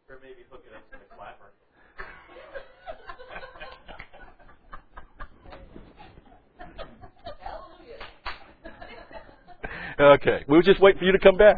Or maybe hook it up to the clapper. Okay, we'll just wait for you to come back.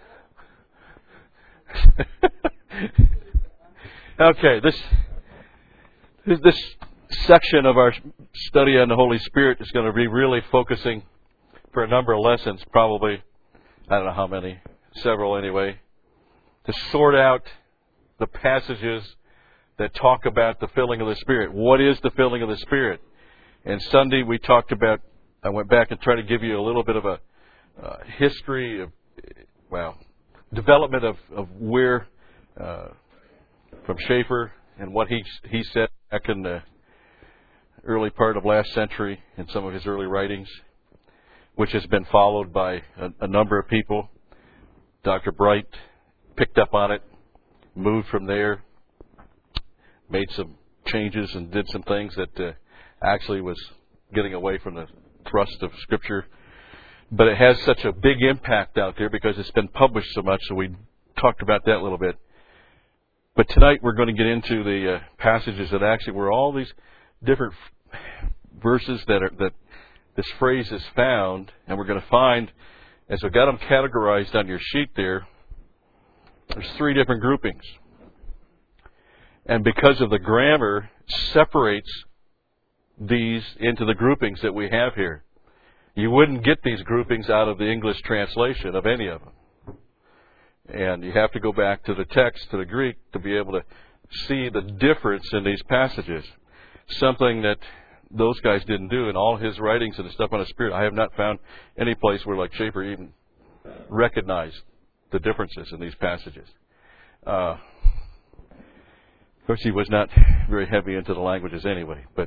Okay, this section of our study on the Holy Spirit is going to be really focusing for a number of lessons, probably, I don't know how many, several anyway, to sort out the passages that talk about the filling of the Spirit. What is the filling of the Spirit? And Sunday we talked about, I went back and tried to give you a little bit of a history of, development of where, from Schaeffer and what he said back in the early part of last century in some of his early writings, which has been followed by a number of people. Dr. Bright picked up on it, moved from there, made some changes and did some things that actually was getting away from the thrust of Scripture. But it has such a big impact out there because it's been published so much, so we talked about that a little bit. But tonight we're going to get into the passages that actually were all these different verses that this phrase is found, and we're going to find, as we've got them categorized on your sheet there's 3 different groupings. And because of the grammar, separates these into the groupings that we have here. You wouldn't get these groupings out of the English translation of any of them. And you have to go back to the text, to the Greek, to be able to see the difference in these passages. Something that those guys didn't do in all his writings and the stuff on the Spirit. I have not found any place where, like Schaeffer, even recognized the differences in these passages. Of course, he was not very heavy into the languages anyway. But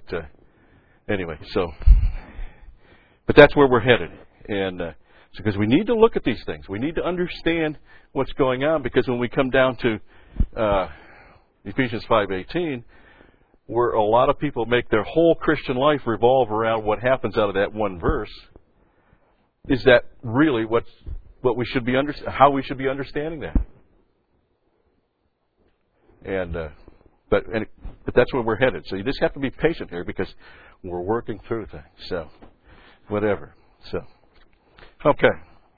that's where we're headed. And because we need to look at these things. We need to understand what's going on, because when we come down to Ephesians 5:18, where a lot of people make their whole Christian life revolve around what happens out of that one verse, is that really what we should be how we should be understanding that? But that's where we're headed. So you just have to be patient here, because we're working through things. So whatever. So okay,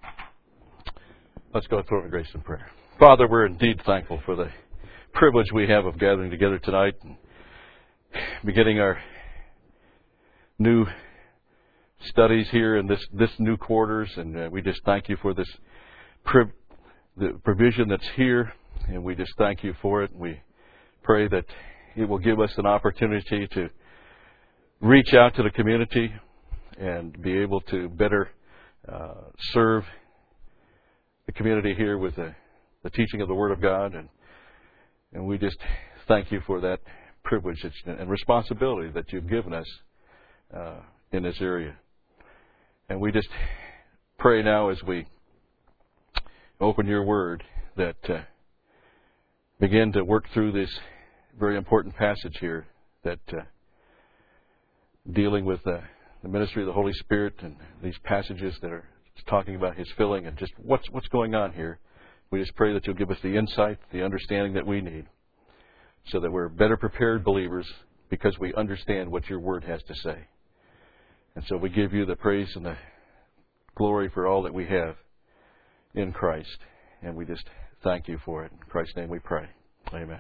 let's go through it in grace and prayer. Father, we're indeed thankful for the privilege we have of gathering together tonight and beginning our new studies here in this new quarters, and we just thank you for this the provision that's here, and we just thank you for it. We pray that it will give us an opportunity to reach out to the community and be able to better serve the community here with the teaching of the Word of God, and we just thank you for that privilege and responsibility that you've given us in this area. And we just pray now, as we open your Word, that begin to work through this very important passage here, that dealing with the ministry of the Holy Spirit and these passages that are talking about His filling and just what's going on here. We just pray that you'll give us the insight, the understanding that we need, so that we're better prepared believers because we understand what your Word has to say. And so we give you the praise and the glory for all that we have in Christ. And we just thank you for it. In Christ's name we pray. Amen.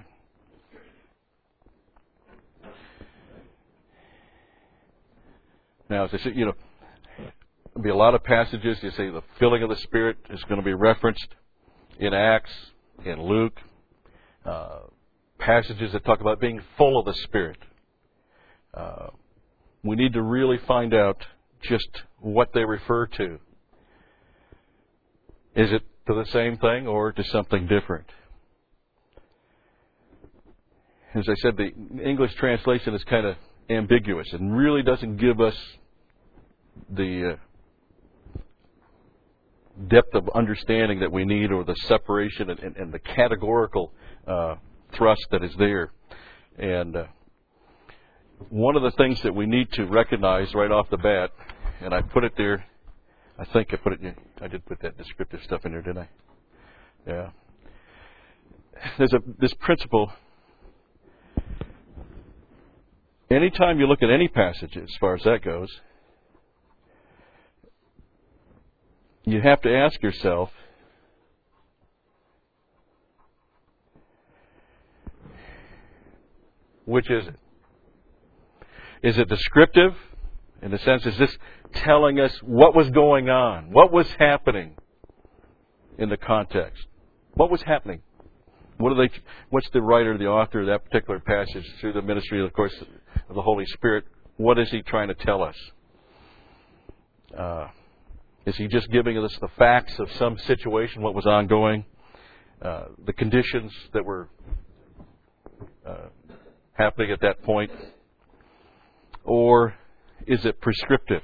Now, as I said, there'll be a lot of passages. You say the filling of the Spirit is going to be referenced in Acts, in Luke. Passages that talk about being full of the Spirit. We need to really find out just what they refer to. Is it to the same thing or to something different? As I said, the English translation is kind of ambiguous and really doesn't give us the depth of understanding that we need, or the separation and the categorical thrust that is there. And one of the things that we need to recognize right off the bat, and I put it there, I think I did put that descriptive stuff in there, didn't I? Yeah. there's this principle. Anytime you look at any passage, as far as that goes, you have to ask yourself, which is it? Is it descriptive? In the sense, is this telling us what was going on? What was happening in the context? What was happening? What's the writer, the author of that particular passage, through the ministry, of course, of the Holy Spirit, what is he trying to tell us? Is he just giving us the facts of some situation, what was ongoing, the conditions that were happening at that point? Or is it prescriptive?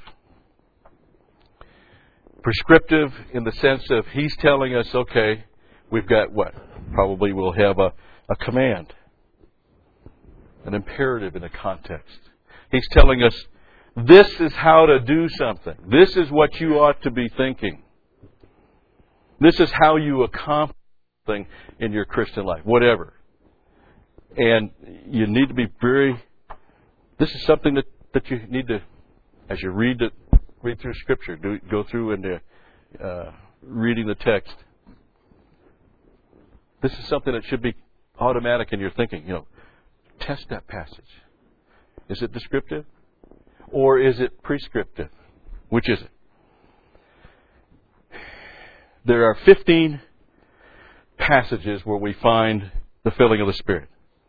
Prescriptive in the sense of he's telling us, okay, we've got what? Probably we'll have a command, an imperative in a context. He's telling us, this is how to do something. This is what you ought to be thinking. This is how you accomplish something in your Christian life, whatever. And you need to be this is something that you need to, as you read through Scripture, go through and reading the text. This is something that should be automatic in your thinking. Test that passage. Is it descriptive? Or is it prescriptive? Which is it? There are 15 passages where we find the filling of the Spirit.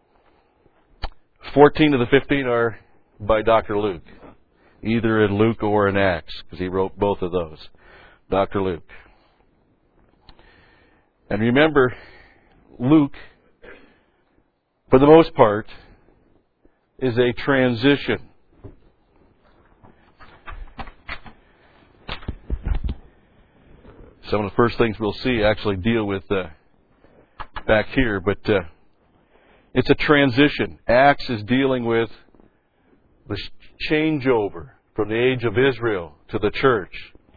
14 of the 15 are by Dr. Luke, either in Luke or in Acts, because he wrote both of those. Dr. Luke. And remember, Luke, for the most part, is a transition. Some of the first things we'll see actually deal with back here, but it's a transition. Acts is dealing with the changeover from the age of Israel to the church.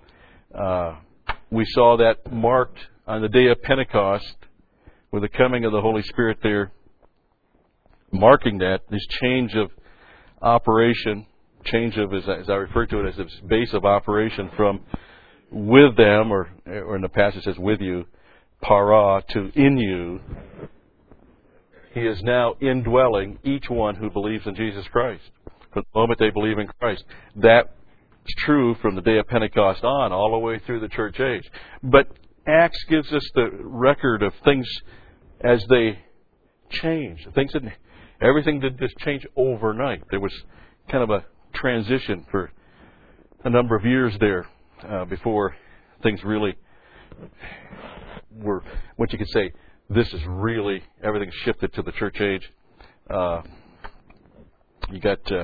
We saw that marked on the day of Pentecost with the coming of the Holy Spirit there, marking this change of operation, as I refer to it, as its base of operation from with them, or in the passage it says with you, para, to in you. He is now indwelling each one who believes in Jesus Christ. From the moment they believe in Christ. That's true from the day of Pentecost on, all the way through the church age. But Acts gives us the record of things as they change. Everything didn't just change overnight. There was kind of a transition for a number of years there before things really were, what you could say, this is really, everything shifted to the church age. You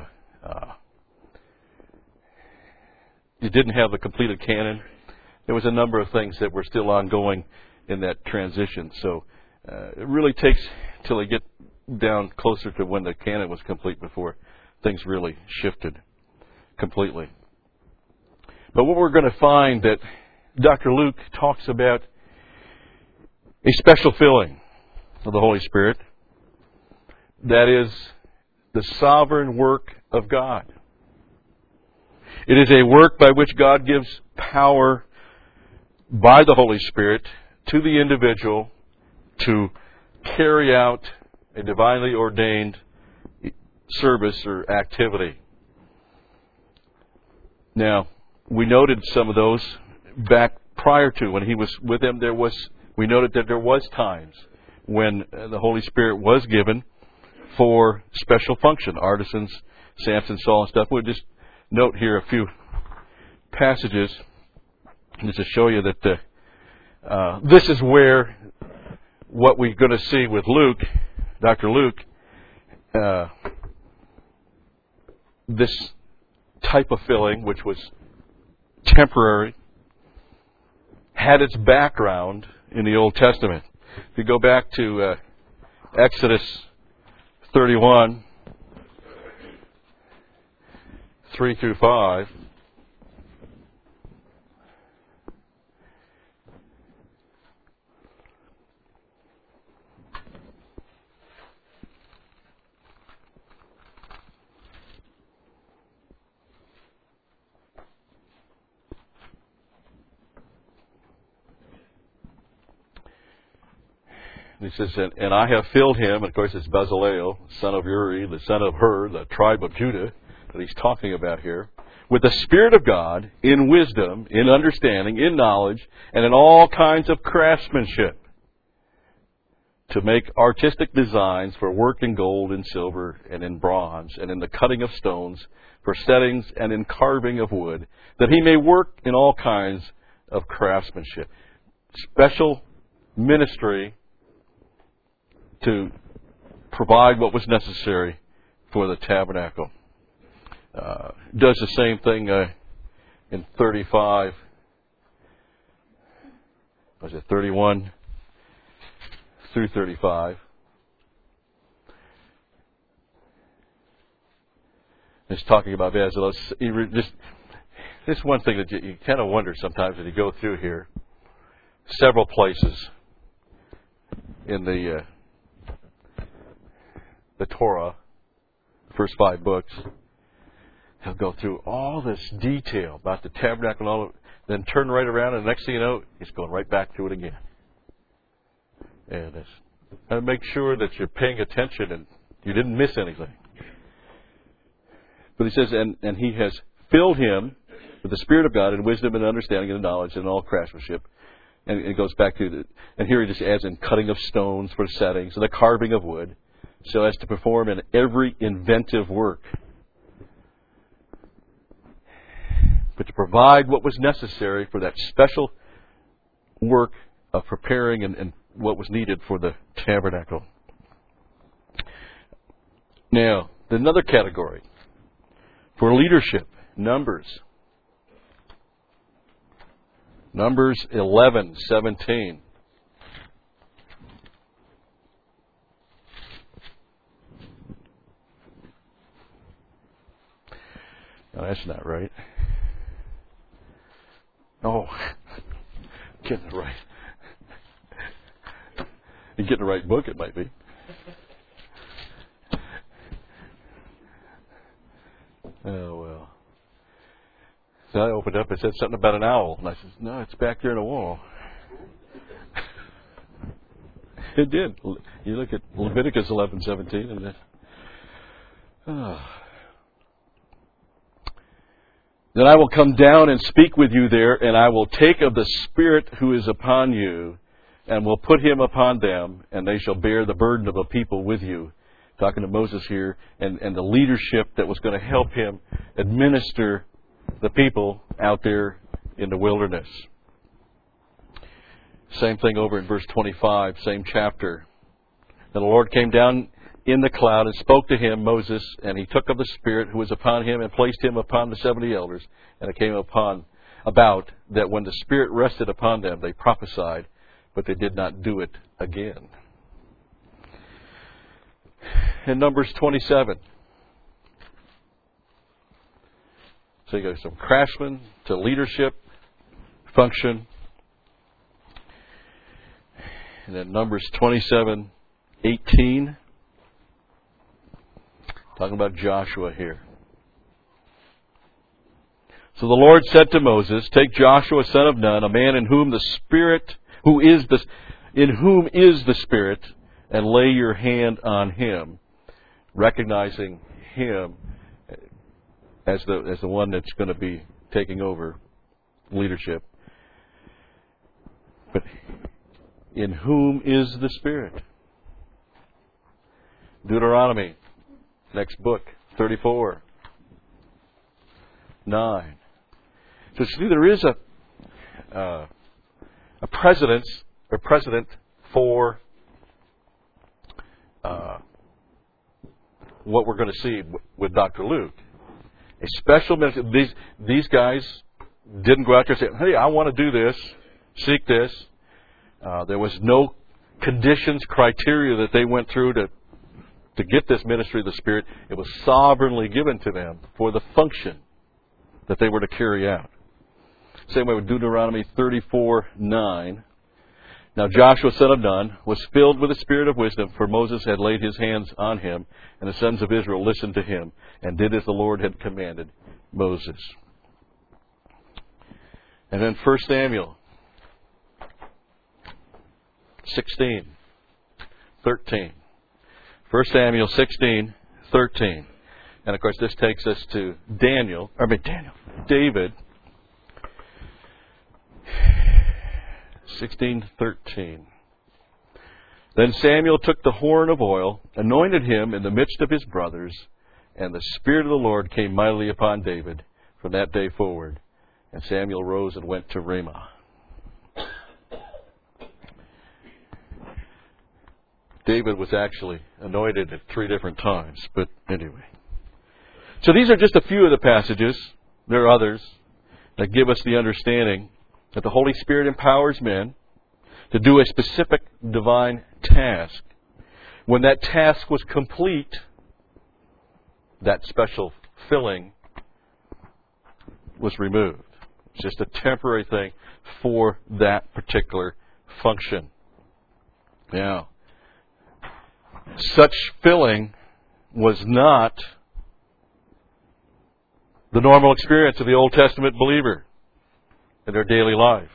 didn't have the completed canon. There was a number of things that were still ongoing in that transition. So it really takes till they get down closer to when the canon was complete before things really shifted completely. But what we're going to find that Dr. Luke talks about a special filling of the Holy Spirit. That is the sovereign work of God. It is a work by which God gives power by the Holy Spirit to the individual to carry out a divinely ordained service or activity. Now, we noted some of those back prior to when he was with them. We noted that there was times when the Holy Spirit was given for special function. Artisans, Samson, Saul, and stuff. We'll just note here a few passages just to show you that this is where what we're going to see with Luke, Dr. Luke, this type of filling, which was temporary, had its background in the Old Testament. If you go back to Exodus 31, 3 through 5, He says, and I have filled him, and of course it's Bezalel, son of Uri, the son of Hur, the tribe of Judah, that he's talking about here, with the Spirit of God, in wisdom, in understanding, in knowledge, and in all kinds of craftsmanship, to make artistic designs for work in gold and silver and in bronze, and in the cutting of stones, for settings and in carving of wood, that he may work in all kinds of craftsmanship. Special ministry to provide what was necessary for the tabernacle. Does the same thing in 35. Was it 31 through 35? It's talking about Bezalel. This is one thing that you kind of wonder sometimes as you go through here. Several places in the Torah, the first 5 books, he'll go through all this detail about the tabernacle and all of it, then turn right around, and the next thing you know, he's going right back to it again. And make sure that you're paying attention and you didn't miss anything. But he says, and he has filled him with the Spirit of God in wisdom and understanding and knowledge and all craftsmanship. And it goes back to and here he just adds in cutting of stones for settings and the carving of wood, so as to perform in every inventive work, but to provide what was necessary for that special work of preparing and what was needed for the tabernacle. Now, another category for leadership, Numbers. Numbers 11:17. No, that's not right. Oh, getting it right. You get the right book, it might be. Oh, well. So I opened up, it said something about an owl. And I said, no, it's back there in the wall. It did. You look at Leviticus 11:17, and then I will come down and speak with you there, and I will take of the Spirit who is upon you, and will put him upon them, and they shall bear the burden of the people with you. Talking to Moses here, and the leadership that was going to help him administer the people out there in the wilderness. Same thing over in verse 25, same chapter. And the Lord came down in the cloud and spoke to him, Moses, and he took of the Spirit who was upon him and placed him upon the 70 elders. And it came about that when the Spirit rested upon them, they prophesied, but they did not do it again. In Numbers 27. So you go from craftsman to leadership function. And then Numbers 27:18. Talking about Joshua here. So the Lord said to Moses, take Joshua son of Nun, a man in whom the Spirit, in whom is the Spirit, and lay your hand on him, recognizing him as the one that's going to be taking over leadership. But in whom is the Spirit? Deuteronomy, next book, 34:9. So see, there is a precedent for what we're going to see with Dr. Luke. A special ministry. These guys didn't go out there and say, hey, I want to do this, seek this. There was no conditions, criteria that they went through to get this ministry of the Spirit. It was sovereignly given to them for the function that they were to carry out. Same way with Deuteronomy 34:9. Now Joshua son of Nun was filled with the spirit of wisdom, for Moses had laid his hands on him, and the sons of Israel listened to him, and did as the Lord had commanded Moses. And then 1 Samuel 16. 13. 1 Samuel 16:13. And of course this takes us to David. 16:13. Then Samuel took the horn of oil, anointed him in the midst of his brothers, and the Spirit of the Lord came mightily upon David from that day forward. And Samuel rose and went to Ramah. David was actually anointed at 3 different times, but anyway. So these are just a few of the passages. There are others that give us the understanding that the Holy Spirit empowers men to do a specific divine task. When that task was complete, that special filling was removed. It's just a temporary thing for that particular function. Now, such filling was not the normal experience of the Old Testament believer in their daily life.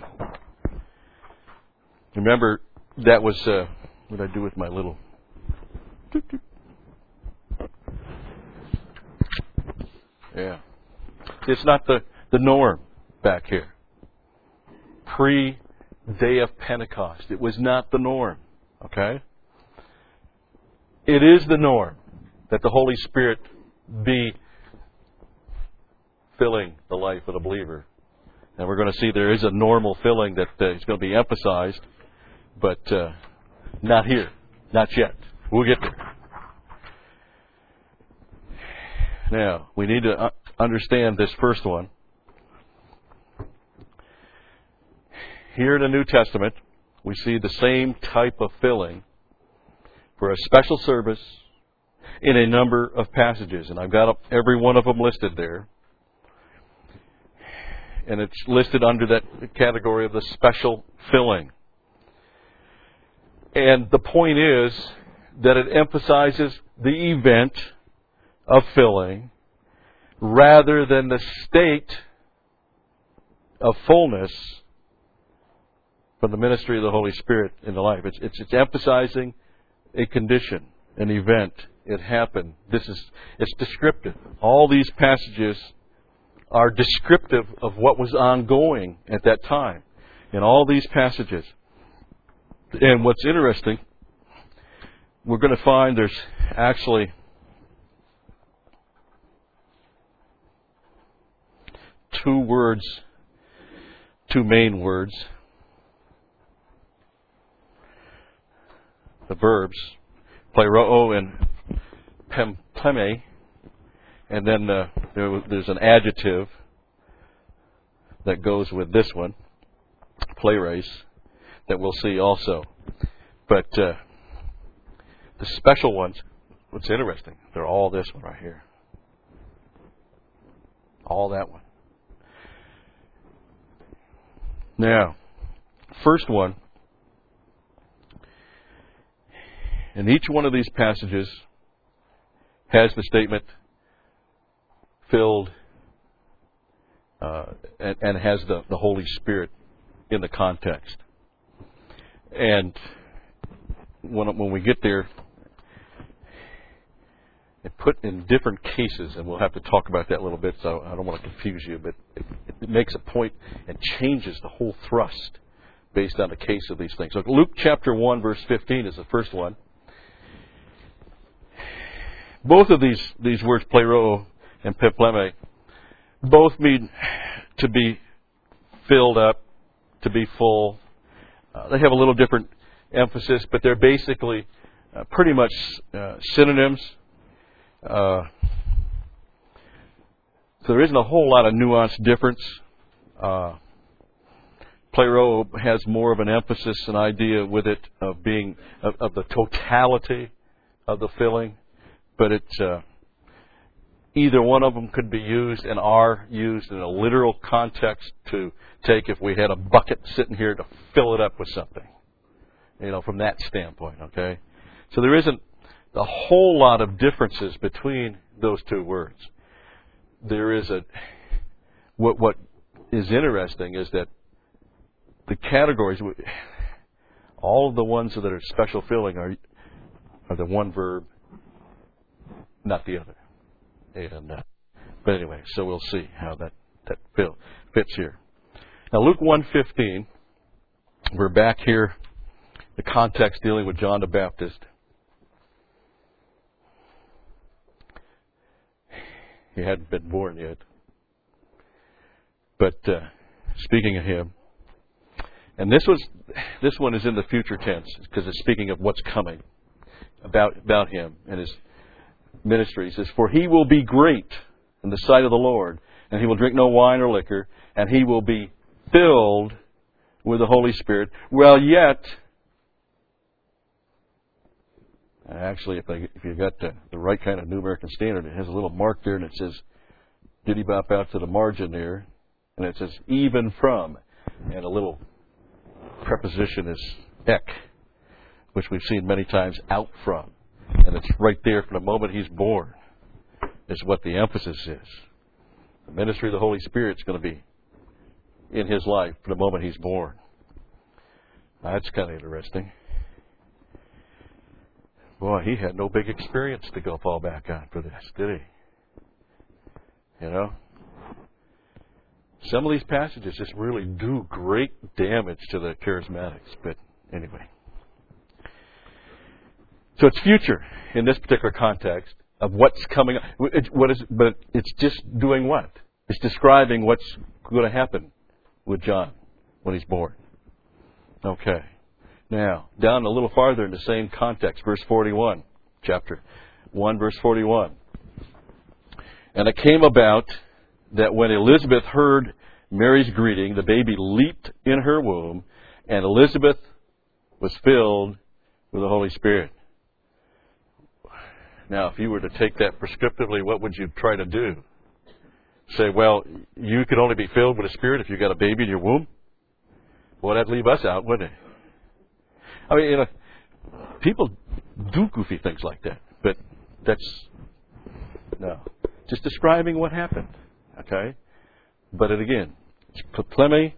Remember, that was, what did I do with my little... Yeah. It's not the norm back here. Pre-day of Pentecost. It was not the norm. Okay? It is the norm that the Holy Spirit be filling the life of the believer. And we're going to see there is a normal filling that is going to be emphasized, but not here. Not yet. We'll get there. Now, we need to understand this first one. Here in the New Testament, we see the same type of filling for a special service in a number of passages. And I've got every one of them listed there. And it's listed under that category of the special filling. And the point is that it emphasizes the event of filling rather than the state of fullness from the ministry of the Holy Spirit in the life. It's emphasizing a condition, an event. It happened. It's descriptive. All these passages are descriptive of what was ongoing at that time in all these passages. And what's interesting, we're going to find there's actually two main words. The verbs, pleroo and pempleme, and then there's an adjective that goes with this one, pleres, that we'll see also. But the special ones, what's interesting, they're all this one right here. All that one. Now, first one, and each one of these passages has the statement filled and has the Holy Spirit in the context. And when we get there, it put in different cases, and we'll have to talk about that a little bit, so I don't want to confuse you, but it makes a point and changes the whole thrust based on the case of these things. So Luke chapter 1, verse 15 is the first one. Both of these words, pleroo and pempleme, both mean to be filled up, to be full. They have a little different emphasis, but they're basically pretty much synonyms. So there isn't a whole lot of nuanced difference. Pleroo has more of an emphasis, an idea with it of being of the totality of the filling, but it's either one of them could be used and are used in a literal context to take if we had a bucket sitting here to fill it up with something, from that standpoint. Okay, so there isn't a whole lot of differences between those two words. There is what is interesting is that the categories, all of the ones that are special filling are the one verb, not the other. And but anyway, so we'll see how that fits here. Now, Luke 1:15, we're back here, the context dealing with John the Baptist. He hadn't been born yet. But speaking of him, and this one is in the future tense because it's speaking of what's coming about him and his ministry. He says, "For he will be great in the sight of the Lord, and he will drink no wine or liquor, and he will be filled with the Holy Spirit." Well, yet, actually, if you got the right kind of New American Standard, it has a little mark there, and it says, diddy bop out to the margin there, and it says, even from, and a little preposition is ek, which we've seen many times, out from. And it's right there from the moment he's born, is what the emphasis is. The ministry of the Holy Spirit is going to be in his life from the moment he's born. Now, that's kind of interesting. Boy, he had no big experience to go fall back on for this, did he? You know? Some of these passages just really do great damage to the charismatics. But anyway. So it's future in this particular context of what's coming up. But it's just doing what? It's describing what's going to happen with John when he's born. Okay. Now, down a little farther in the same context, verse 41, chapter 1, verse 41. "And it came about that when Elizabeth heard Mary's greeting, the baby leaped in her womb, and Elizabeth was filled with the Holy Spirit." Now, if you were to take that prescriptively, what would you try to do? Say, well, you could only be filled with the Spirit if you got a baby in your womb? Well, that'd leave us out, wouldn't it? I mean, you know, people do goofy things like that, but no. Just describing what happened, okay? But again, it's pleme.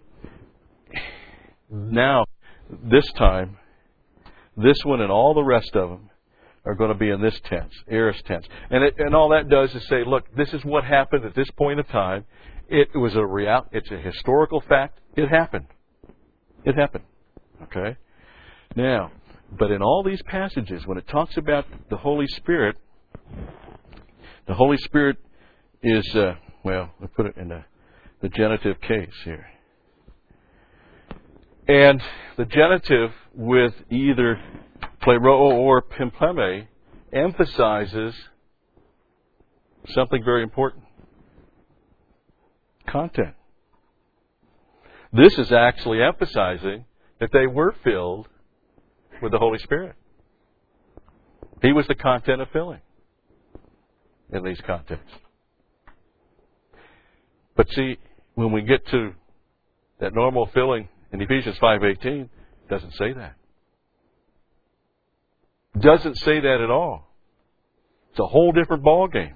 Now, this time, this one and all the rest of them are going to be in this tense, aorist tense. And all that does is say, look, this is what happened at this point of time. It was it's a historical fact. It happened. It happened, okay? Now, but in all these passages, when it talks about the Holy Spirit is, well, we put it in the genitive case here. And the genitive with either pleroo or pimpleme emphasizes something very important. Content. This is actually emphasizing that they were filled with the Holy Spirit. He was the content of filling in these contexts. But see, when we get to that normal filling in Ephesians 5:18, it doesn't say that. Doesn't say that at all. It's a whole different ball game.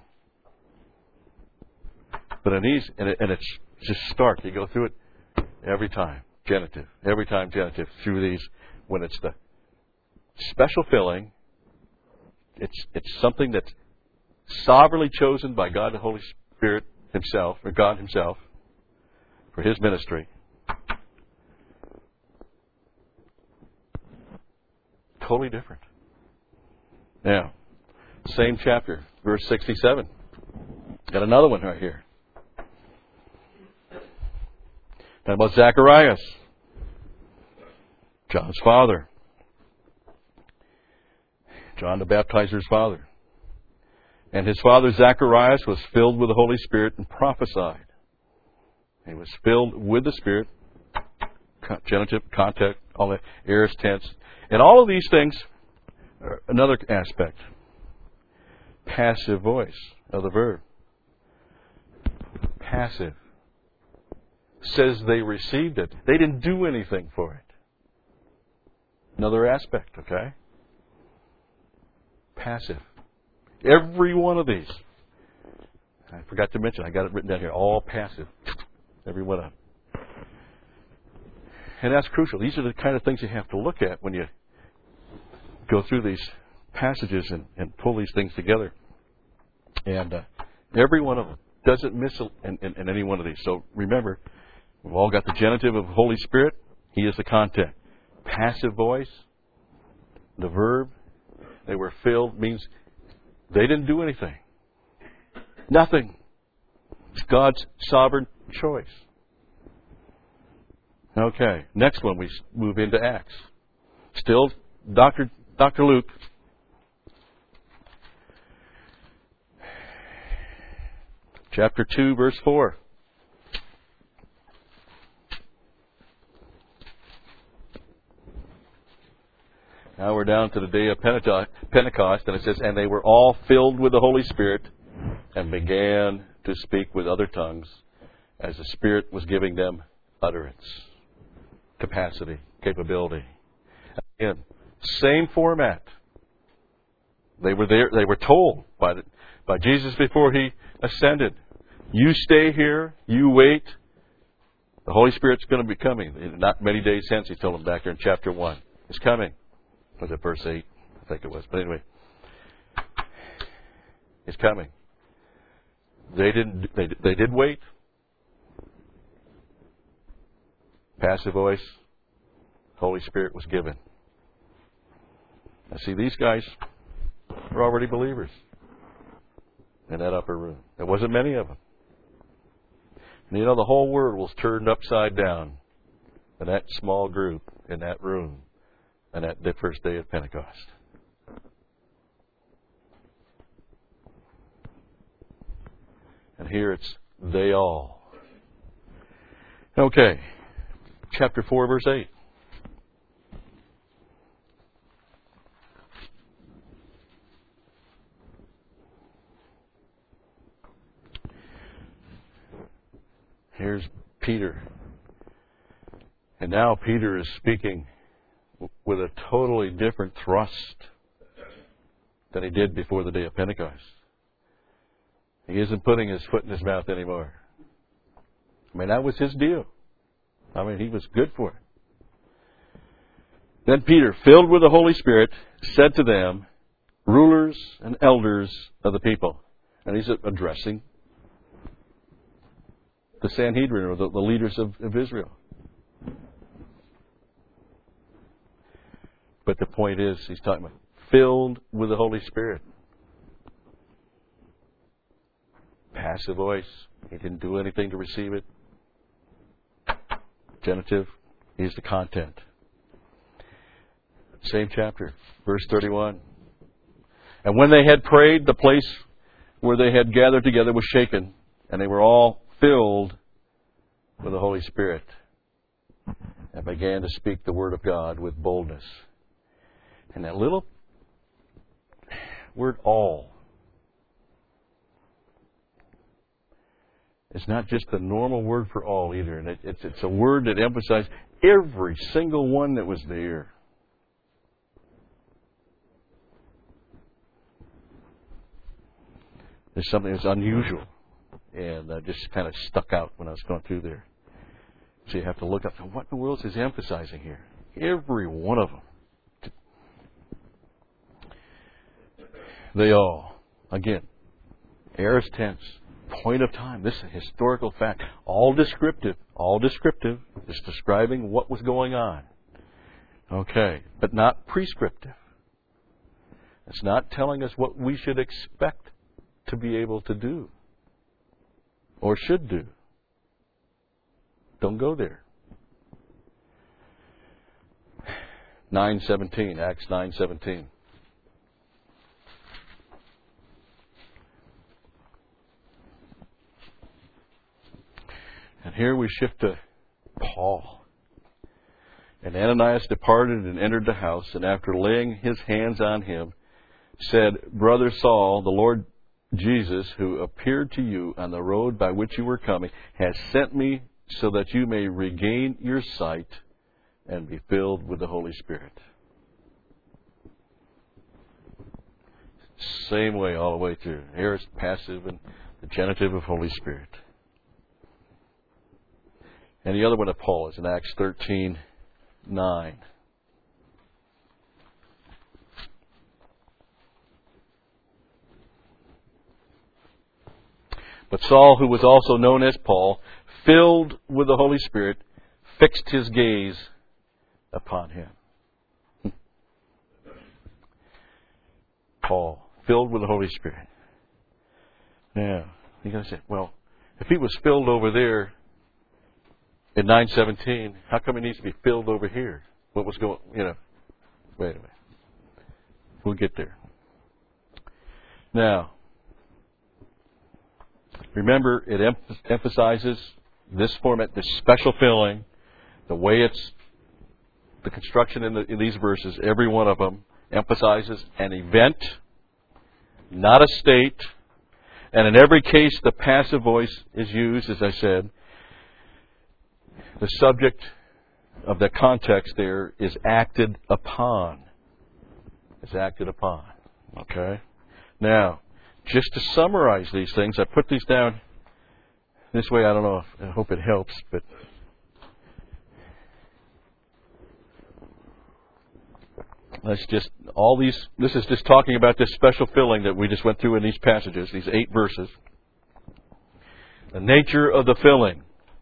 But in these, and it's just stark. You go through it every time, genitive. Every time genitive through these. When it's the special filling, it's something that's sovereignly chosen by God the Holy Spirit Himself, or God Himself, for His ministry. Totally different. Now, same chapter, verse 67. Got another one right here. Talking about Zacharias, John's father. John the Baptizer's father. And his father Zacharias was filled with the Holy Spirit and prophesied. He was filled with the Spirit, genitive, context, all that, aorist tense. And all of these things are another aspect. Passive voice of the verb. Passive. Says they received it. They didn't do anything for it. Another aspect, okay? Passive. Every one of these. I forgot to mention, I got it written down here, all passive. Every one of them. And that's crucial. These are the kind of things you have to look at when you go through these passages and pull these things together. And every one of them doesn't miss in any one of these. So remember, we've all got the genitive of Holy Spirit. He is the content. Passive voice, the verb, they were filled, means they didn't do anything. Nothing. It's God's sovereign choice. Okay, next one we move into Acts. Still, Dr. Luke. Chapter 2, verse 4. Now we're down to the day of Pentecost, and it says, and they were all filled with the Holy Spirit and began to speak with other tongues as the Spirit was giving them utterance, capacity, capability. Again, same format. They were there. They were told by Jesus before He ascended, you stay here, you wait. The Holy Spirit's going to be coming. Not many days hence, He told them back there in chapter 1. It's coming. Was it verse 8? I think it was. But anyway, it's coming. They did wait. Passive voice. Holy Spirit was given. Now see, these guys were already believers in that upper room. There wasn't many of them. And you know, the whole world was turned upside down in that small group in that room on that first day of Pentecost. And here it's they all. Okay. Chapter 4, verse 8. Here's Peter. And now Peter is speaking with a totally different thrust than he did before the day of Pentecost. He isn't putting his foot in his mouth anymore. I mean, that was his deal. I mean, he was good for it. Then Peter, filled with the Holy Spirit, said to them, rulers and elders of the people. And he's addressing the Sanhedrin, or the leaders of Israel. But the point is, he's talking about filled with the Holy Spirit. Passive voice. He didn't do anything to receive it. Genitive is the content. Same chapter, verse 31. And when they had prayed, the place where they had gathered together was shaken, and they were all filled with the Holy Spirit and began to speak the word of God with boldness. And that little word all is not just the normal word for all either. And it's a word that emphasizes every single one that was there. There's something that's unusual. And just kind of stuck out when I was going through there. So you have to look up, what in the world is he emphasizing here? Every one of them. They all, again, aorist tense, point of time. This is a historical fact. All descriptive. It's describing what was going on. Okay, but not prescriptive. It's not telling us what we should expect to be able to do or should do. Don't go there. 9:17, Acts 9:17. And here we shift to Paul. And Ananias departed and entered the house, and after laying his hands on him, said, Brother Saul, the Lord Jesus, who appeared to you on the road by which you were coming, has sent me so that you may regain your sight and be filled with the Holy Spirit. Same way all the way through. Aorist, passive, and the genitive of Holy Spirit. And the other one of Paul is in Acts 13:9. But Saul, who was also known as Paul, filled with the Holy Spirit, fixed his gaze upon him. Paul, filled with the Holy Spirit. Now, you're going to say, well, if he was filled over there in 9:17, how come he needs to be filled over here? What was going, wait a minute. We'll get there. Now, remember, it emphasizes this format, this special filling, the way it's, the construction in these verses, every one of them emphasizes an event, not a state, and in every case the passive voice is used, as I said. The subject of the context there is acted upon. It's acted upon. Okay? Now, just to summarize these things, I put these down this way. I don't know I hope it helps, but let's just, this is just talking about this special filling that we just went through in these passages, these 8 verses. The nature of the filling.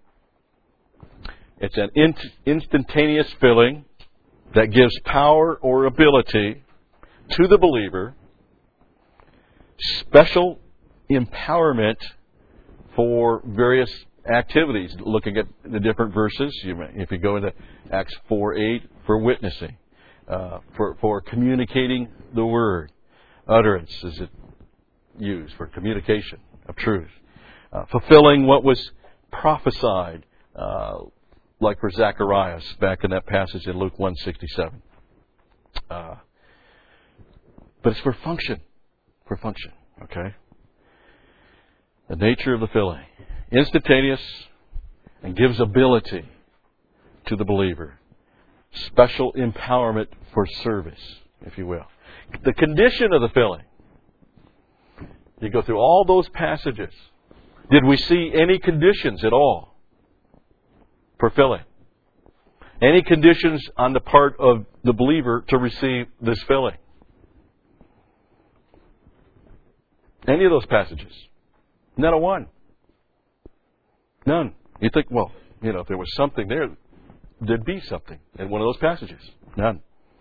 It's an instantaneous filling that gives power or ability to the believer, special empowerment for various activities. Looking at the different verses, if you go into Acts 4:8, for witnessing, for communicating the word, utterance is it used for communication of truth, fulfilling what was prophesied, like for Zacharias back in that passage in Luke 1:67. But it's for function. For function, okay? The nature of the filling. Instantaneous and gives ability to the believer. Special empowerment for service, if you will. The condition of the filling. You go through all those passages. Did we see any conditions at all for filling? Any conditions on the part of the believer to receive this filling? Any of those passages? Not a one. None. You think, well, if there was something there, there'd be something in one of those passages. None.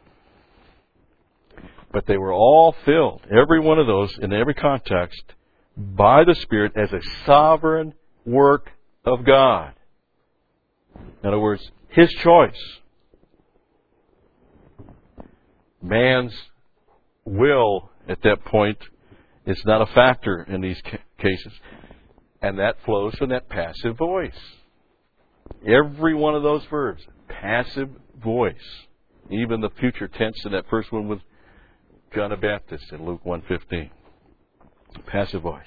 But they were all filled, every one of those, in every context, by the Spirit as a sovereign work of God. In other words, His choice. Man's will at that point is not a factor in these cases. And that flows from that passive voice. Every one of those verbs, passive voice. Even the future tense in that first one with John the Baptist in Luke 1:15. Passive voice.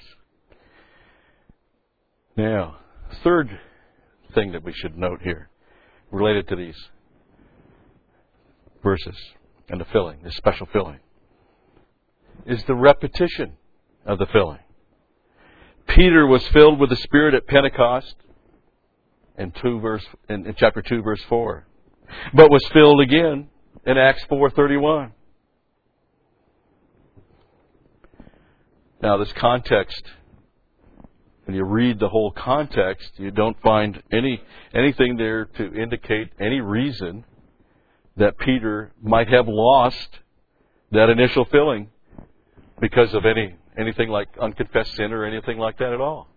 Now, third thing that we should note here, related to these verses and the filling, the special filling, is the repetition of the filling. Peter was filled with the Spirit at Pentecost in chapter 2, verse 4, but was filled again in Acts 4:31. Now, this context, when you read the whole context, you don't find anything there to indicate any reason that Peter might have lost that initial filling because of anything like unconfessed sin or anything like that at all.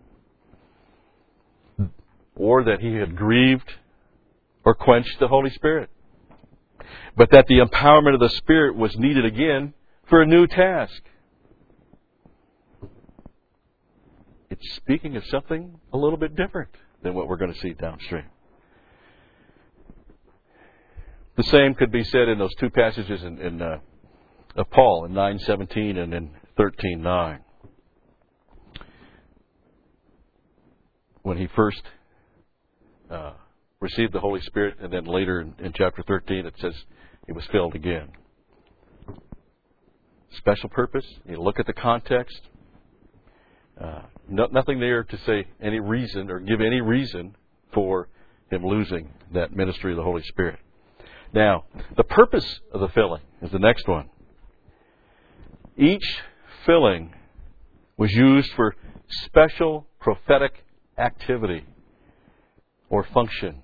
Or that he had grieved or quenched the Holy Spirit. But that the empowerment of the Spirit was needed again for a new task. It's speaking of something a little bit different than what we're going to see downstream. The same could be said in those two passages of Paul in 9:17 and in 13:9. When he first received the Holy Spirit, and then later in chapter 13 it says he was filled again. Special purpose. You look at the context. Nothing there to say any reason or give any reason for him losing that ministry of the Holy Spirit. Now, the purpose of the filling is the next one. Each filling was used for special prophetic activity or function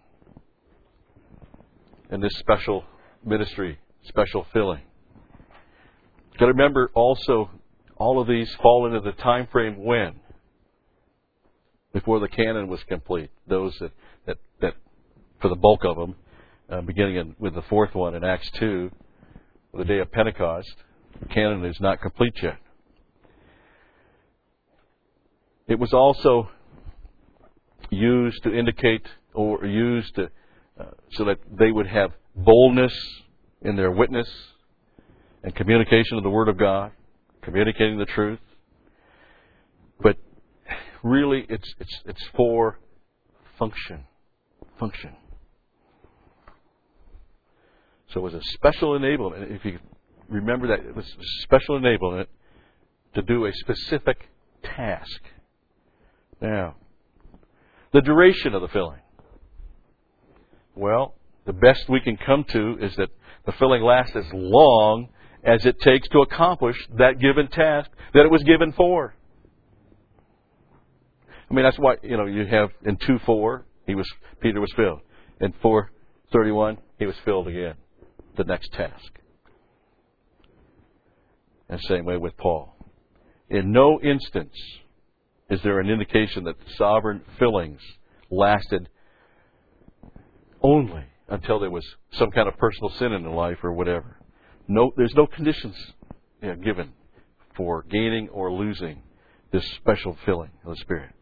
in this special ministry, special filling. Got to remember also, all of these fall into the time frame when? Before the canon was complete. Those that for the bulk of them, beginning with the fourth one in Acts 2, the day of Pentecost, the canon is not complete yet. It was also used to indicate, or used to, so that they would have boldness in their witness and communication of the Word of God, communicating the truth. But really, it's for function. Function. So it was a special enablement. If you remember that, it was a special enablement to do a specific task. Now, the duration of the filling. Well, the best we can come to is that the filling lasts as long as it takes to accomplish that given task that it was given for. I mean, that's why, you have in 2:4, Peter was filled. In 4:31, he was filled again. The next task. And same way with Paul. In no instance is there an indication that sovereign fillings lasted only until there was some kind of personal sin in their life or whatever. No, there's no conditions given for gaining or losing this special filling of the Spirit.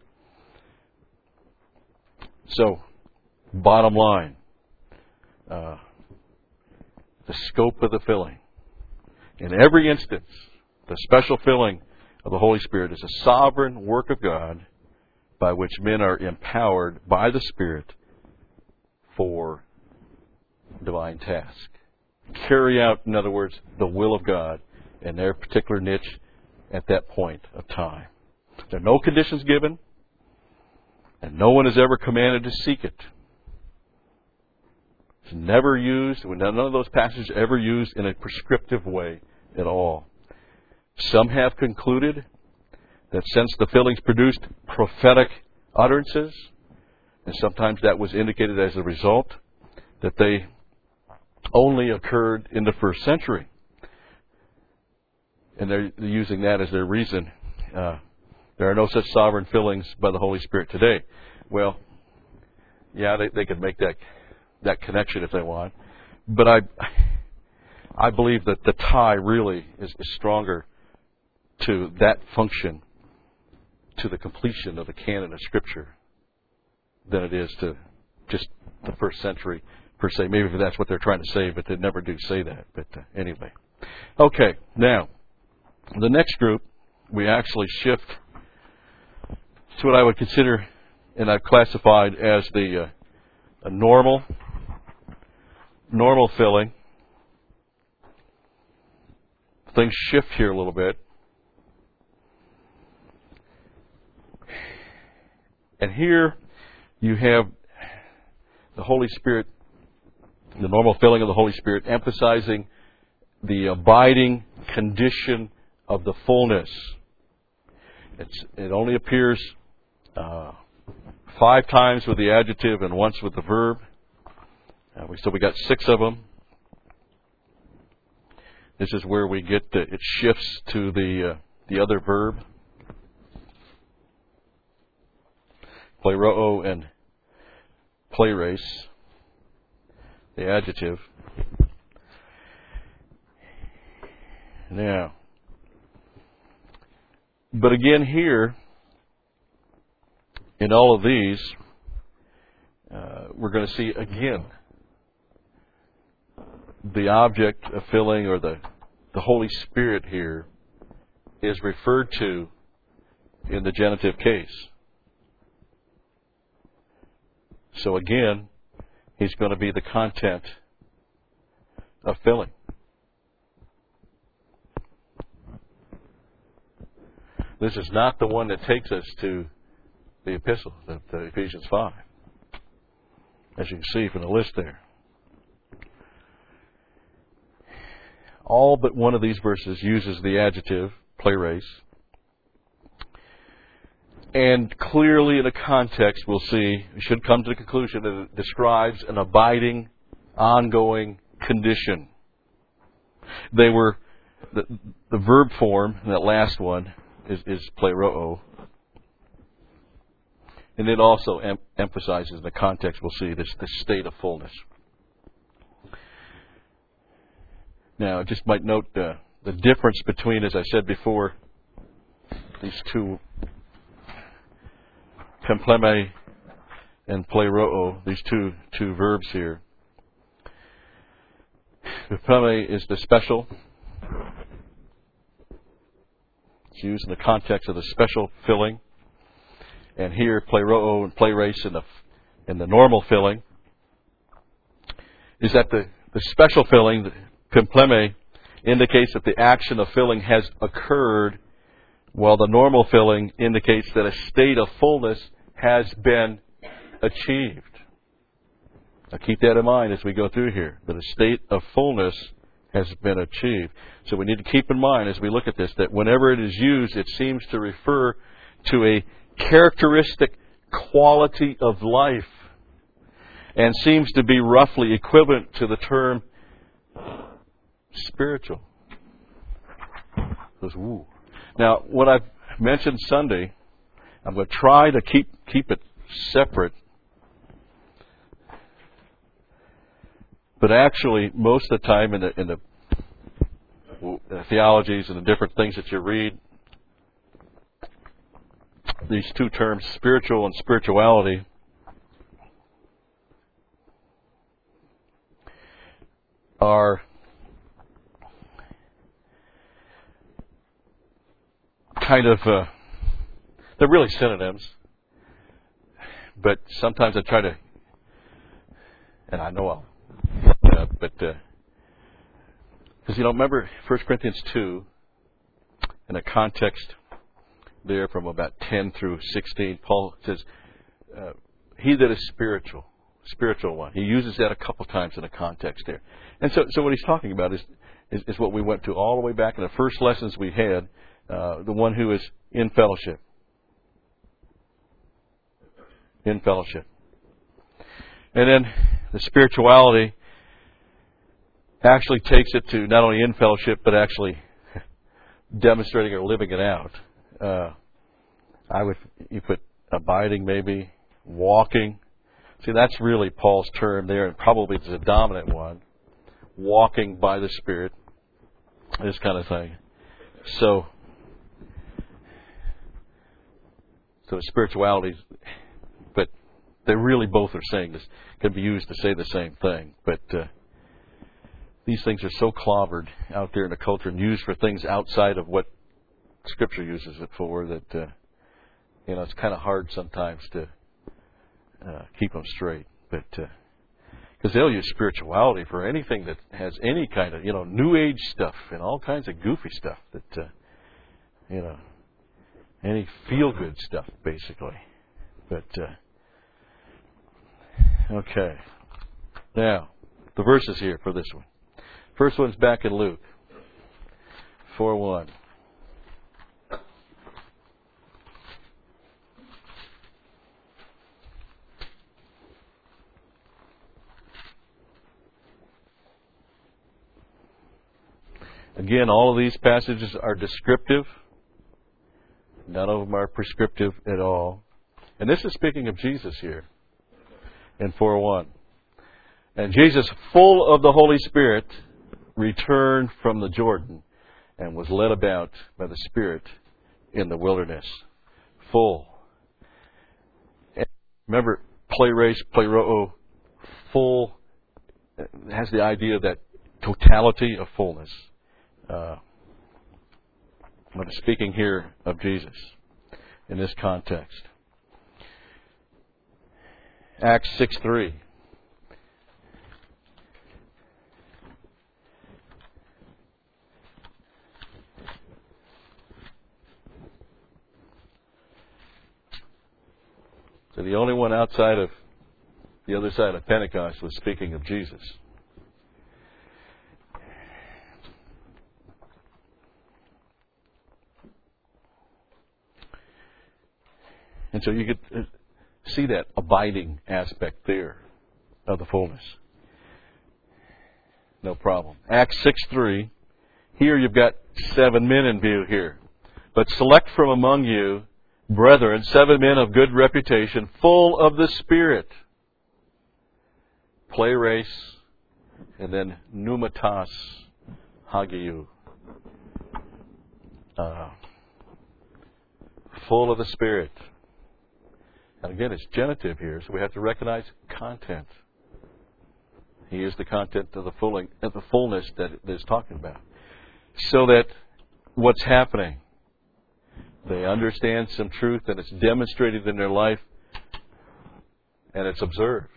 So, bottom line, the scope of the filling. In every instance, the special filling of the Holy Spirit is a sovereign work of God by which men are empowered by the Spirit for divine task. Carry out, in other words, the will of God in their particular niche at that point of time. There are no conditions given, and no one is ever commanded to seek it. It's never used, none of those passages are ever used in a prescriptive way at all. Some have concluded that since the fillings produced prophetic utterances, and sometimes that was indicated as a result, that they only occurred in the first century. And they're using that as their reason. There are no such sovereign fillings by the Holy Spirit today. Well, yeah, they could make that connection if they want. But I believe that the tie really is stronger to that function, to the completion of the canon of Scripture, than it is to just the first century per se. Maybe that's what they're trying to say, but they never do say that. But anyway. Okay, now, the next group, we actually shift to what I would consider, and I've classified as the a normal filling. Things shift here a little bit. And here you have the Holy Spirit, the normal filling of the Holy Spirit, emphasizing the abiding condition of the fullness. It only appears 5 times with the adjective and once with the verb. So we got 6 of them. This is where we get it shifts to the other verb, pleroo and pleres, the adjective. Now, but again here, in all of these, we're going to see again the object of filling, or the Holy Spirit here, is referred to in the genitive case. So again, he's going to be the content of filling. This is not the one that takes us to the epistle, the Ephesians 5, as you can see from the list there. All but one of these verses uses the adjective, pleres. And clearly in the context, we'll see, we should come to the conclusion that it describes an abiding, ongoing condition. They were, the verb form, that last one, is pleroo. And it also emphasizes in the context, we'll see, this state of fullness. Now, I just might note the difference between, as I said before, these two, pempleme and pleroo, these two verbs here. Pempleme is the special. It's used in the context of the special filling. And here, pleroo and plerase in the normal filling, is that the special filling, the pempleme, indicates that the action of filling has occurred, while the normal filling indicates that a state of fullness has been achieved. Now keep that in mind as we go through here, that a state of fullness has been achieved. So we need to keep in mind as we look at this that whenever it is used, it seems to refer to a characteristic quality of life and seems to be roughly equivalent to the term spiritual. Now, what I've mentioned Sunday, I'm going to try to keep it separate. But actually, most of the time in the theologies and the different things that you read, these two terms, spiritual and spirituality, are kind of, they're really synonyms. But sometimes I try to, and I know because remember 1 Corinthians 2, in a context there from about 10 through 16, Paul says, he that is spiritual one. He uses that a couple times in a context there. And so what he's talking about is what we went to all the way back in the first lessons we had, the one who is in fellowship. In fellowship. And then the spirituality actually takes it to not only in fellowship, but actually demonstrating or living it out. You put abiding, maybe walking. See, that's really Paul's term there, and probably the dominant one. Walking by the Spirit, this kind of thing. So spirituality, but they really both are saying this, can be used to say the same thing. But these things are so clobbered out there in the culture and used for things outside of what Scripture uses it for that it's kind of hard sometimes to keep them straight. But because they'll use spirituality for anything that has any kind of New Age stuff and all kinds of goofy stuff that any feel good stuff basically. But okay, now the verses here for this one. First one's back in Luke 4:1. Again, all of these passages are descriptive. None of them are prescriptive at all. And this is speaking of Jesus here in 4:1. And Jesus, full of the Holy Spirit, returned from the Jordan and was led about by the Spirit in the wilderness. Full. And remember, pleroo, full, has the idea of that totality of fullness. I'm speaking here of Jesus in this context. Acts 6:3. So the only one outside of the other side of Pentecost was speaking of Jesus. And so you could see that abiding aspect there of the fullness. No problem. Acts 6:3. Here you've got 7 men in view here. But select from among you, brethren, 7 men of good reputation, full of the Spirit. Pleiros, and then pneumatos hagiou. Full of the Spirit. And again, it's genitive here, so we have to recognize content. He is the content of the fullness that it is talking about. So that what's happening, they understand some truth and it's demonstrated in their life and it's observed.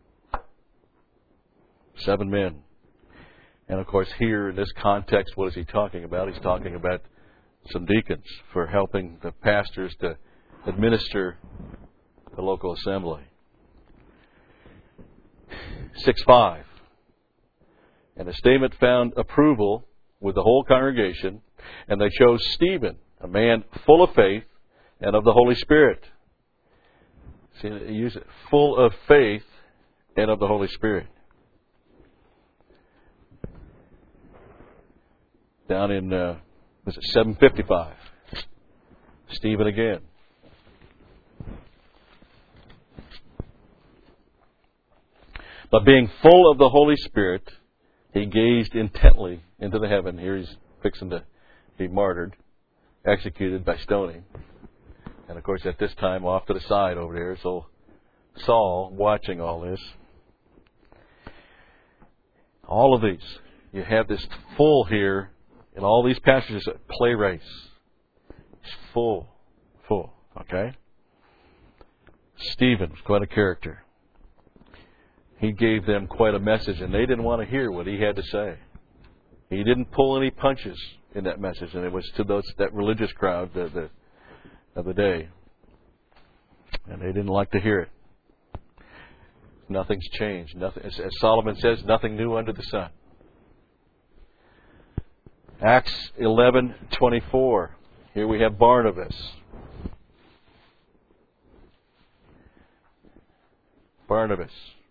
7 men. And of course here in this context, what is he talking about? He's talking about some deacons for helping the pastors to administer the local assembly. 6:5. And the statement found approval with the whole congregation, and they chose Stephen, a man full of faith and of the Holy Spirit. See, they use it, full of faith and of the Holy Spirit. Down in, 755. Stephen again. But being full of the Holy Spirit, he gazed intently into the heaven. Here he's fixing to be martyred, executed by stoning. And of course at this time off to the side over there, so Saul watching all this. All of these. You have this full here in all these passages at Pleiros. It's full. Okay? Stephen was quite a character. He gave them quite a message, and they didn't want to hear what he had to say. He didn't pull any punches in that message, and it was to that religious crowd of the day. And they didn't like to hear it. Nothing's changed. Nothing, as Solomon says, nothing new under the sun. Acts 11:24. Here we have Barnabas. Barnabas.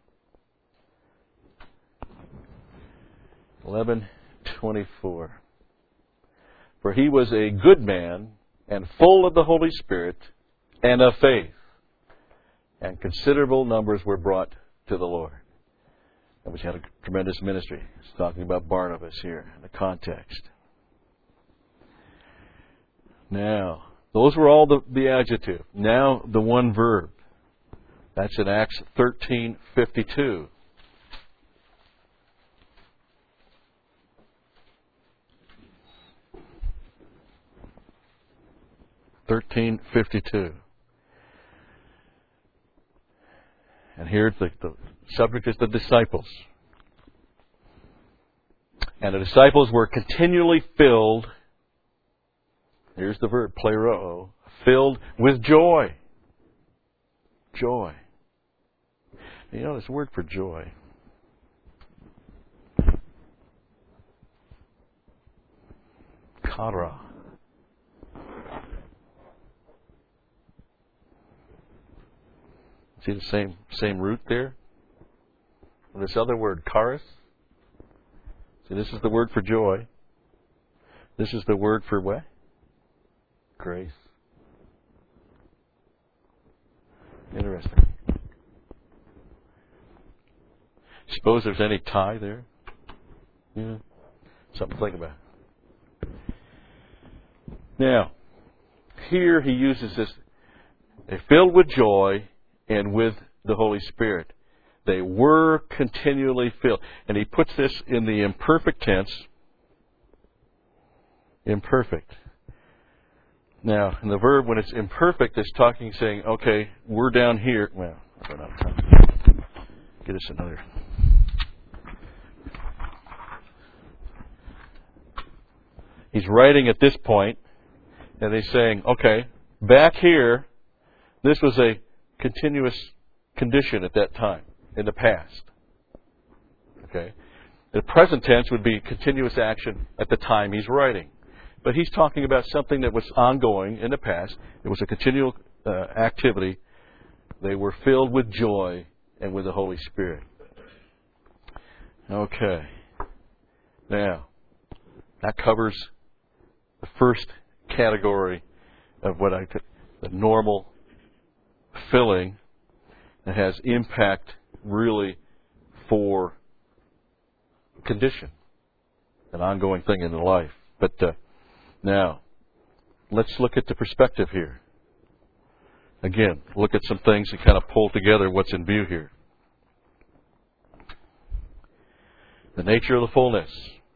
11:24. For he was a good man and full of the Holy Spirit and of faith, and considerable numbers were brought to the Lord. And which had a tremendous ministry. It's talking about Barnabas here in the context. Now, those were all the adjective. Now the one verb. That's in Acts 13:52. And here the subject is the disciples. And the disciples were continually filled, here's the verb, pleroo, filled with joy. Joy. You know this word for joy. Kara. See the same root there? And this other word, charis. See, this is the word for joy. This is the word for what? Grace. Interesting. Suppose there's any tie there? Yeah. Something to think about. Now, here he uses this, they filled with joy and with the Holy Spirit. They were continually filled. And he puts this in the imperfect tense. Imperfect. Now, in the verb, when it's imperfect, it's talking, saying, okay, we're down here. Well, I don't have time. Get us another. He's writing at this point, and he's saying, okay, back here, this was a continuous condition at that time, in the past. Okay? The present tense would be continuous action at the time he's writing. But he's talking about something that was ongoing in the past. It was a continual activity, they were filled with joy and with the Holy Spirit. Okay. Now, that covers the first category of what the normal filling that has impact really for condition, an ongoing thing in the life. But now, let's look at the perspective here. Again, look at some things and kind of pull together what's in view here. The nature of the fullness.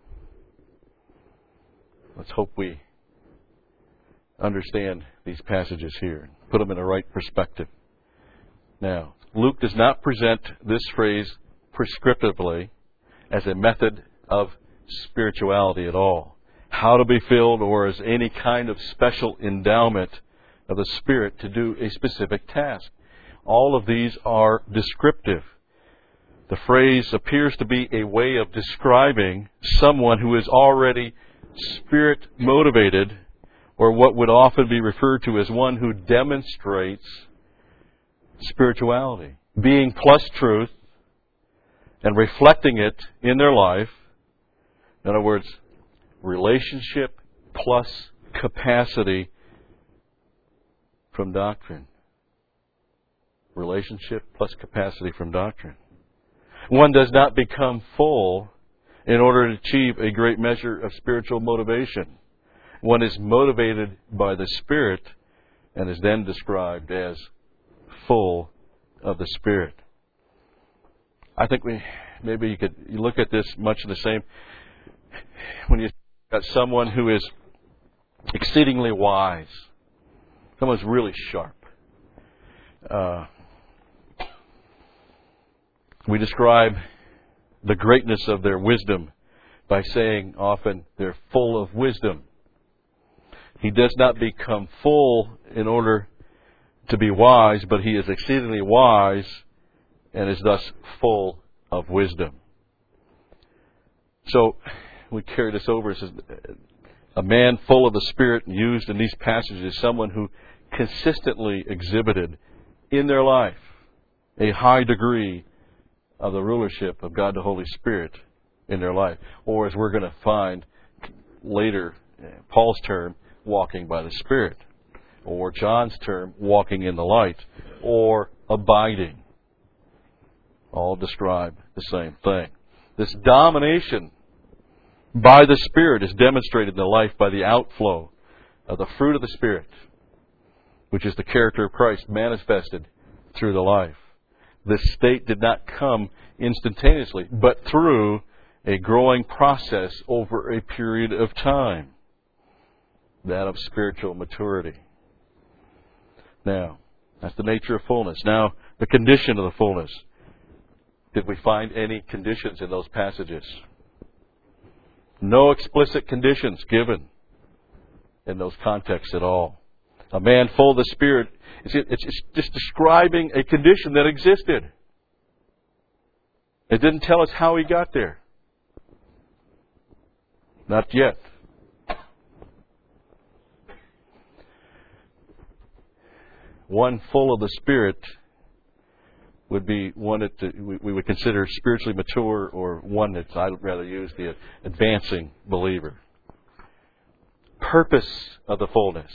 Let's hope we understand these passages here, put them in the right perspective. Now, Luke does not present this phrase prescriptively as a method of spirituality at all. How to be filled, or as any kind of special endowment of the Spirit to do a specific task. All of these are descriptive. The phrase appears to be a way of describing someone who is already Spirit motivated, or what would often be referred to as one who demonstrates spirituality, being plus truth and reflecting it in their life. In other words, relationship plus capacity from doctrine. Relationship plus capacity from doctrine. One does not become full in order to achieve a great measure of spiritual motivation. One is motivated by the Spirit and is then described as full of the Spirit. I think you could look at this much in the same when you got someone who is exceedingly wise, someone who's really sharp. We describe the greatness of their wisdom by saying often they're full of wisdom. He does not become full in order to be wise, but he is exceedingly wise and is thus full of wisdom. So we carry this over. It says, a man full of the Spirit used in these passages is someone who consistently exhibited in their life a high degree of the rulership of God the Holy Spirit in their life. Or as we're going to find later, Paul's term, walking by the Spirit. Or John's term, walking in the light. Or abiding. All describe the same thing. This domination by the Spirit is demonstrated in the life by the outflow of the fruit of the Spirit, which is the character of Christ manifested through the life. This state did not come instantaneously, but through a growing process over a period of time. That of spiritual maturity. Now, that's the nature of fullness. Now, the condition of the fullness. Did we find any conditions in those passages? No explicit conditions given in those contexts at all. A man full of the Spirit, it's just describing a condition that existed. It didn't tell us how he got there. Not yet. One full of the Spirit would be one that we would consider spiritually mature, or one that I'd rather use the advancing believer. Purpose of the fullness.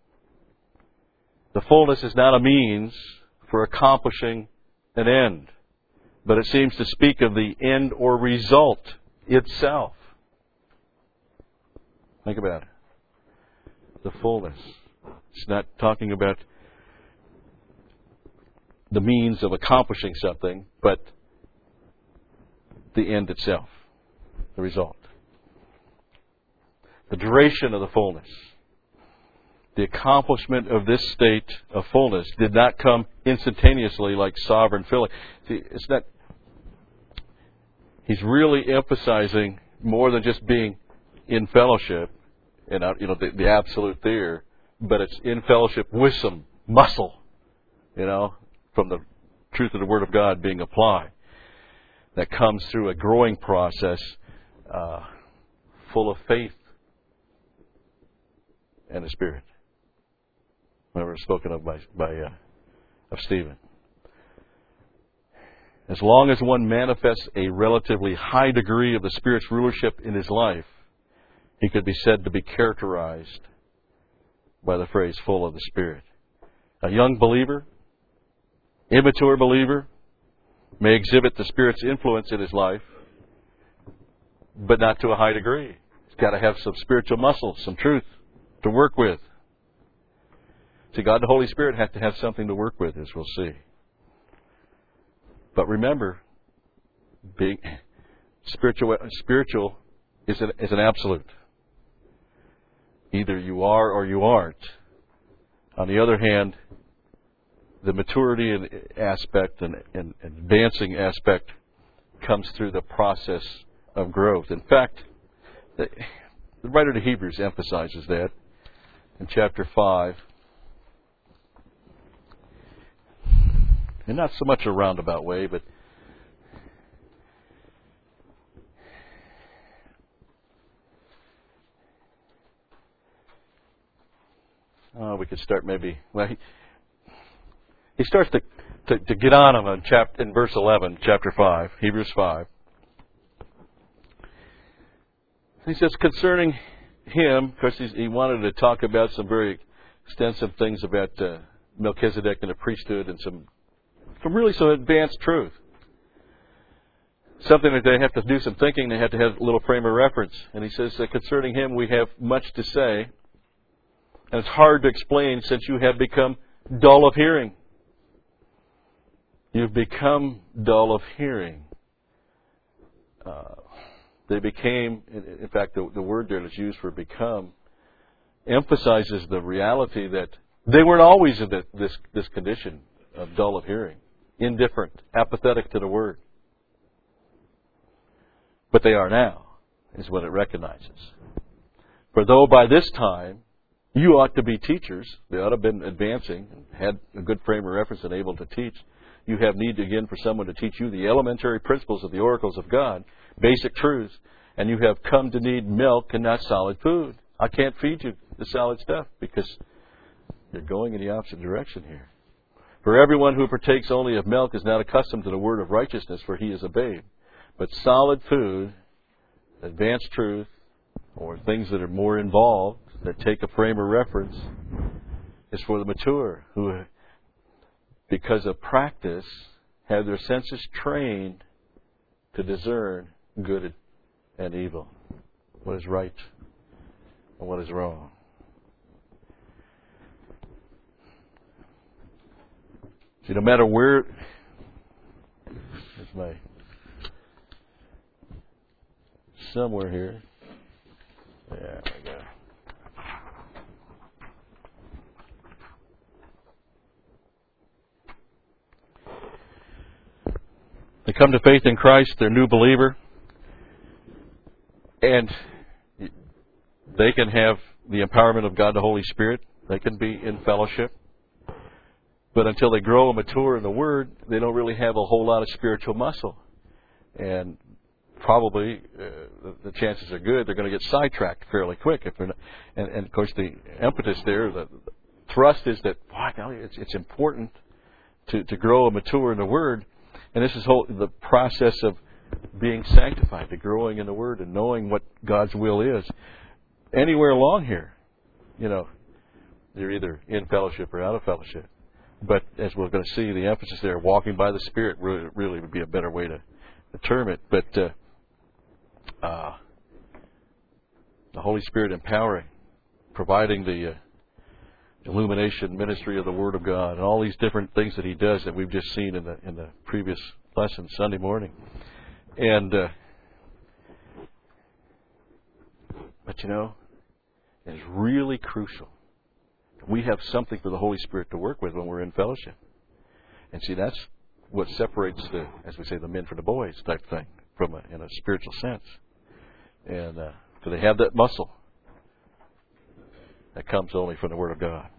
The fullness is not a means for accomplishing an end, but it seems to speak of the end or result itself. Think about it. The fullness. It's not talking about the means of accomplishing something, but the end itself, the result. The duration of the fullness. The accomplishment of this state of fullness did not come instantaneously like sovereign filling. See, it's not. He's really emphasizing more than just being in fellowship, and the absolute there, but it's in fellowship with some muscle, from the truth of the Word of God being applied. That comes through a growing process full of faith and the Spirit. whenever it's spoken of of Stephen. As long as one manifests a relatively high degree of the Spirit's rulership in his life, he could be said to be characterized by the phrase full of the Spirit. A young believer, immature believer, may exhibit the Spirit's influence in his life, but not to a high degree. He's got to have some spiritual muscle, some truth to work with. See, God the Holy Spirit has to have something to work with, as we'll see. But remember, being spiritual is an absolute. Either you are or you aren't. On the other hand, the maturity aspect and advancing aspect comes through the process of growth. In fact, the writer to Hebrews emphasizes that in chapter 5. And not so much a roundabout way, but we could start maybe. Well, he starts to get on him in verse 11, chapter 5, Hebrews 5. He says, concerning him, of course, he wanted to talk about some very extensive things about Melchizedek and the priesthood and some advanced truth. Something that they have to do some thinking, they have to have a little frame of reference. And he says that concerning him we have much to say, and it's hard to explain since you have become dull of hearing. You've become dull of hearing. They became, in fact, the word there that's used for become emphasizes the reality that they weren't always in this condition of dull of hearing, indifferent, apathetic to the word. But they are now, is what it recognizes. For though by this time you ought to be teachers, they ought to have been advancing, and had a good frame of reference and able to teach, you have need again for someone to teach you the elementary principles of the oracles of God, basic truths, and you have come to need milk and not solid food. I can't feed you the solid stuff because you're going in the opposite direction here. For everyone who partakes only of milk is not accustomed to the word of righteousness, for he is a babe. But solid food, advanced truth, or things that are more involved, that take a frame of reference, is for the mature, who, because of practice, have their senses trained to discern good and evil, what is right and what is wrong. See, no matter where... There's my... Somewhere here. There we go. They come to faith in Christ, they're a new believer, and they can have the empowerment of God the Holy Spirit. They can be in fellowship. But until they grow and mature in the Word, they don't really have a whole lot of spiritual muscle. And probably the chances are good they're going to get sidetracked fairly quick. If they're not, and of course the impetus there, the thrust is that it's important to grow and mature in the Word. And this is the process of being sanctified, to growing in the Word and knowing what God's will is. Anywhere along here, you're either in fellowship or out of fellowship. But as we're going to see, the emphasis there, walking by the Spirit, really would be a better way to term it. But the Holy Spirit empowering, providing the illumination ministry of the Word of God, and all these different things that He does that we've just seen in the previous lesson Sunday morning. And but it's really crucial. We have something for the Holy Spirit to work with when we're in fellowship. And see, that's what separates as we say, the men from the boys type thing, in a spiritual sense. And so they have that muscle that comes only from the Word of God.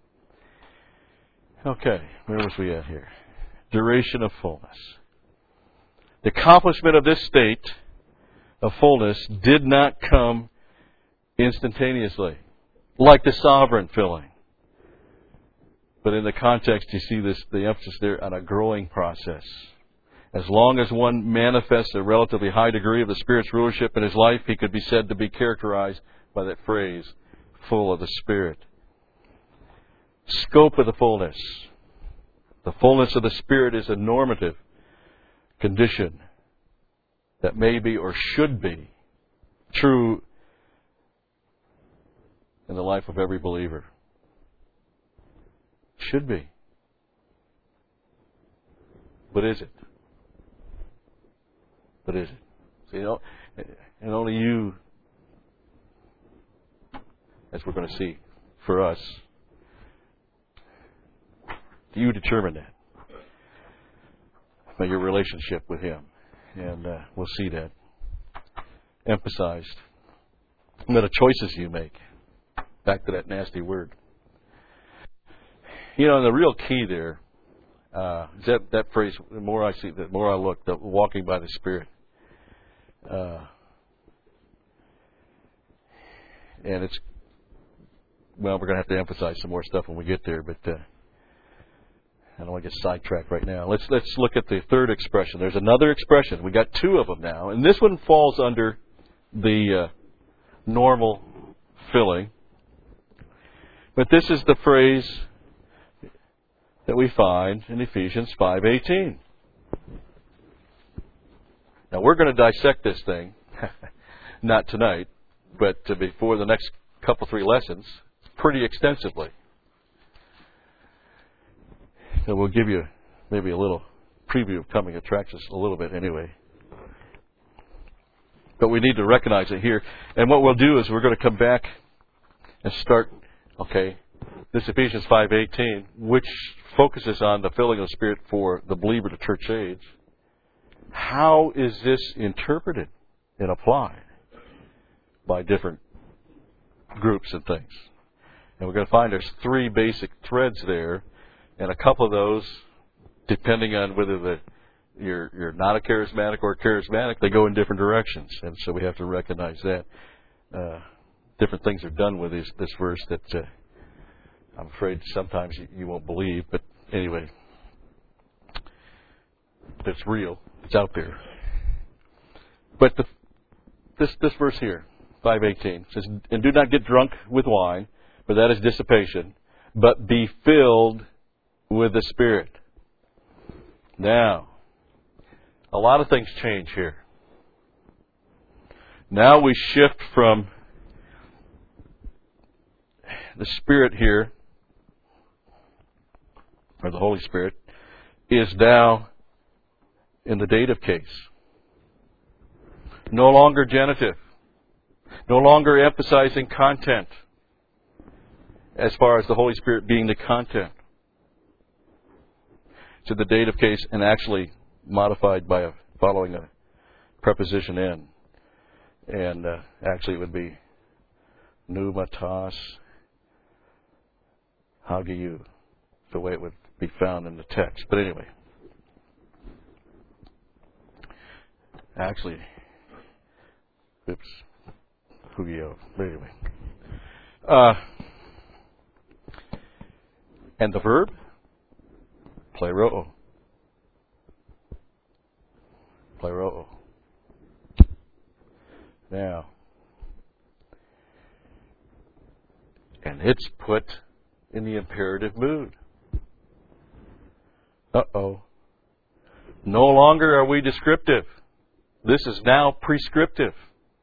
Okay, where was we at here? Duration of fullness. The accomplishment of this state of fullness did not come instantaneously, like the sovereign filling. But in the context, you see the emphasis there on a growing process. As long as one manifests a relatively high degree of the Spirit's rulership in his life, he could be said to be characterized by that phrase, full of the Spirit. Scope of the fullness. The fullness of the Spirit is a normative condition that may be or should be true in the life of every believer. Should be. But is it? But is it? So, and only you, as we're going to see, for us, do you determine that by your relationship with Him? And we'll see that emphasized. And the choices you make. Back to that nasty word. And the real key there is that phrase, the more I see, the more I look, the walking by the Spirit. And it's, we're going to have to emphasize some more stuff when we get there, but I don't want to get sidetracked right now. Let's look at the third expression. There's another expression. We got two of them now, and this one falls under the normal filling. But this is the phrase that we find in Ephesians 5:18. Now we're going to dissect this thing, not tonight, but before the next couple, 3 lessons, pretty extensively. So we'll give you maybe a little preview of coming attractions a little bit anyway. But we need to recognize it here. And what we'll do is we're going to come back and start, this Ephesians 5:18, which focuses on the filling of the Spirit for the believer to church age. How is this interpreted and applied by different groups and things? And we're going to find there's 3 basic threads there, and a couple of those, depending on whether you're not a charismatic or charismatic, they go in different directions, and so we have to recognize that. Different things are done with this verse that I'm afraid sometimes you won't believe, but anyway, it's real. It's out there. But this verse here, 5:18, says, "And do not get drunk with wine, for that is dissipation, but be filled with the Spirit." Now, a lot of things change here. Now we shift from the Spirit here, or the Holy Spirit, is now in the dative case. No longer genitive. No longer emphasizing content as far as the Holy Spirit being the content. To the dative case, and actually modified by following a preposition in. And actually it would be pneumatos hagiou, the way it would be found in the text. But anyway, actually, hugio. But anyway, and the verb, pleroo. Pleroo. Now, and it's put in the imperative mood. Uh-oh. No longer are we descriptive. This is now prescriptive.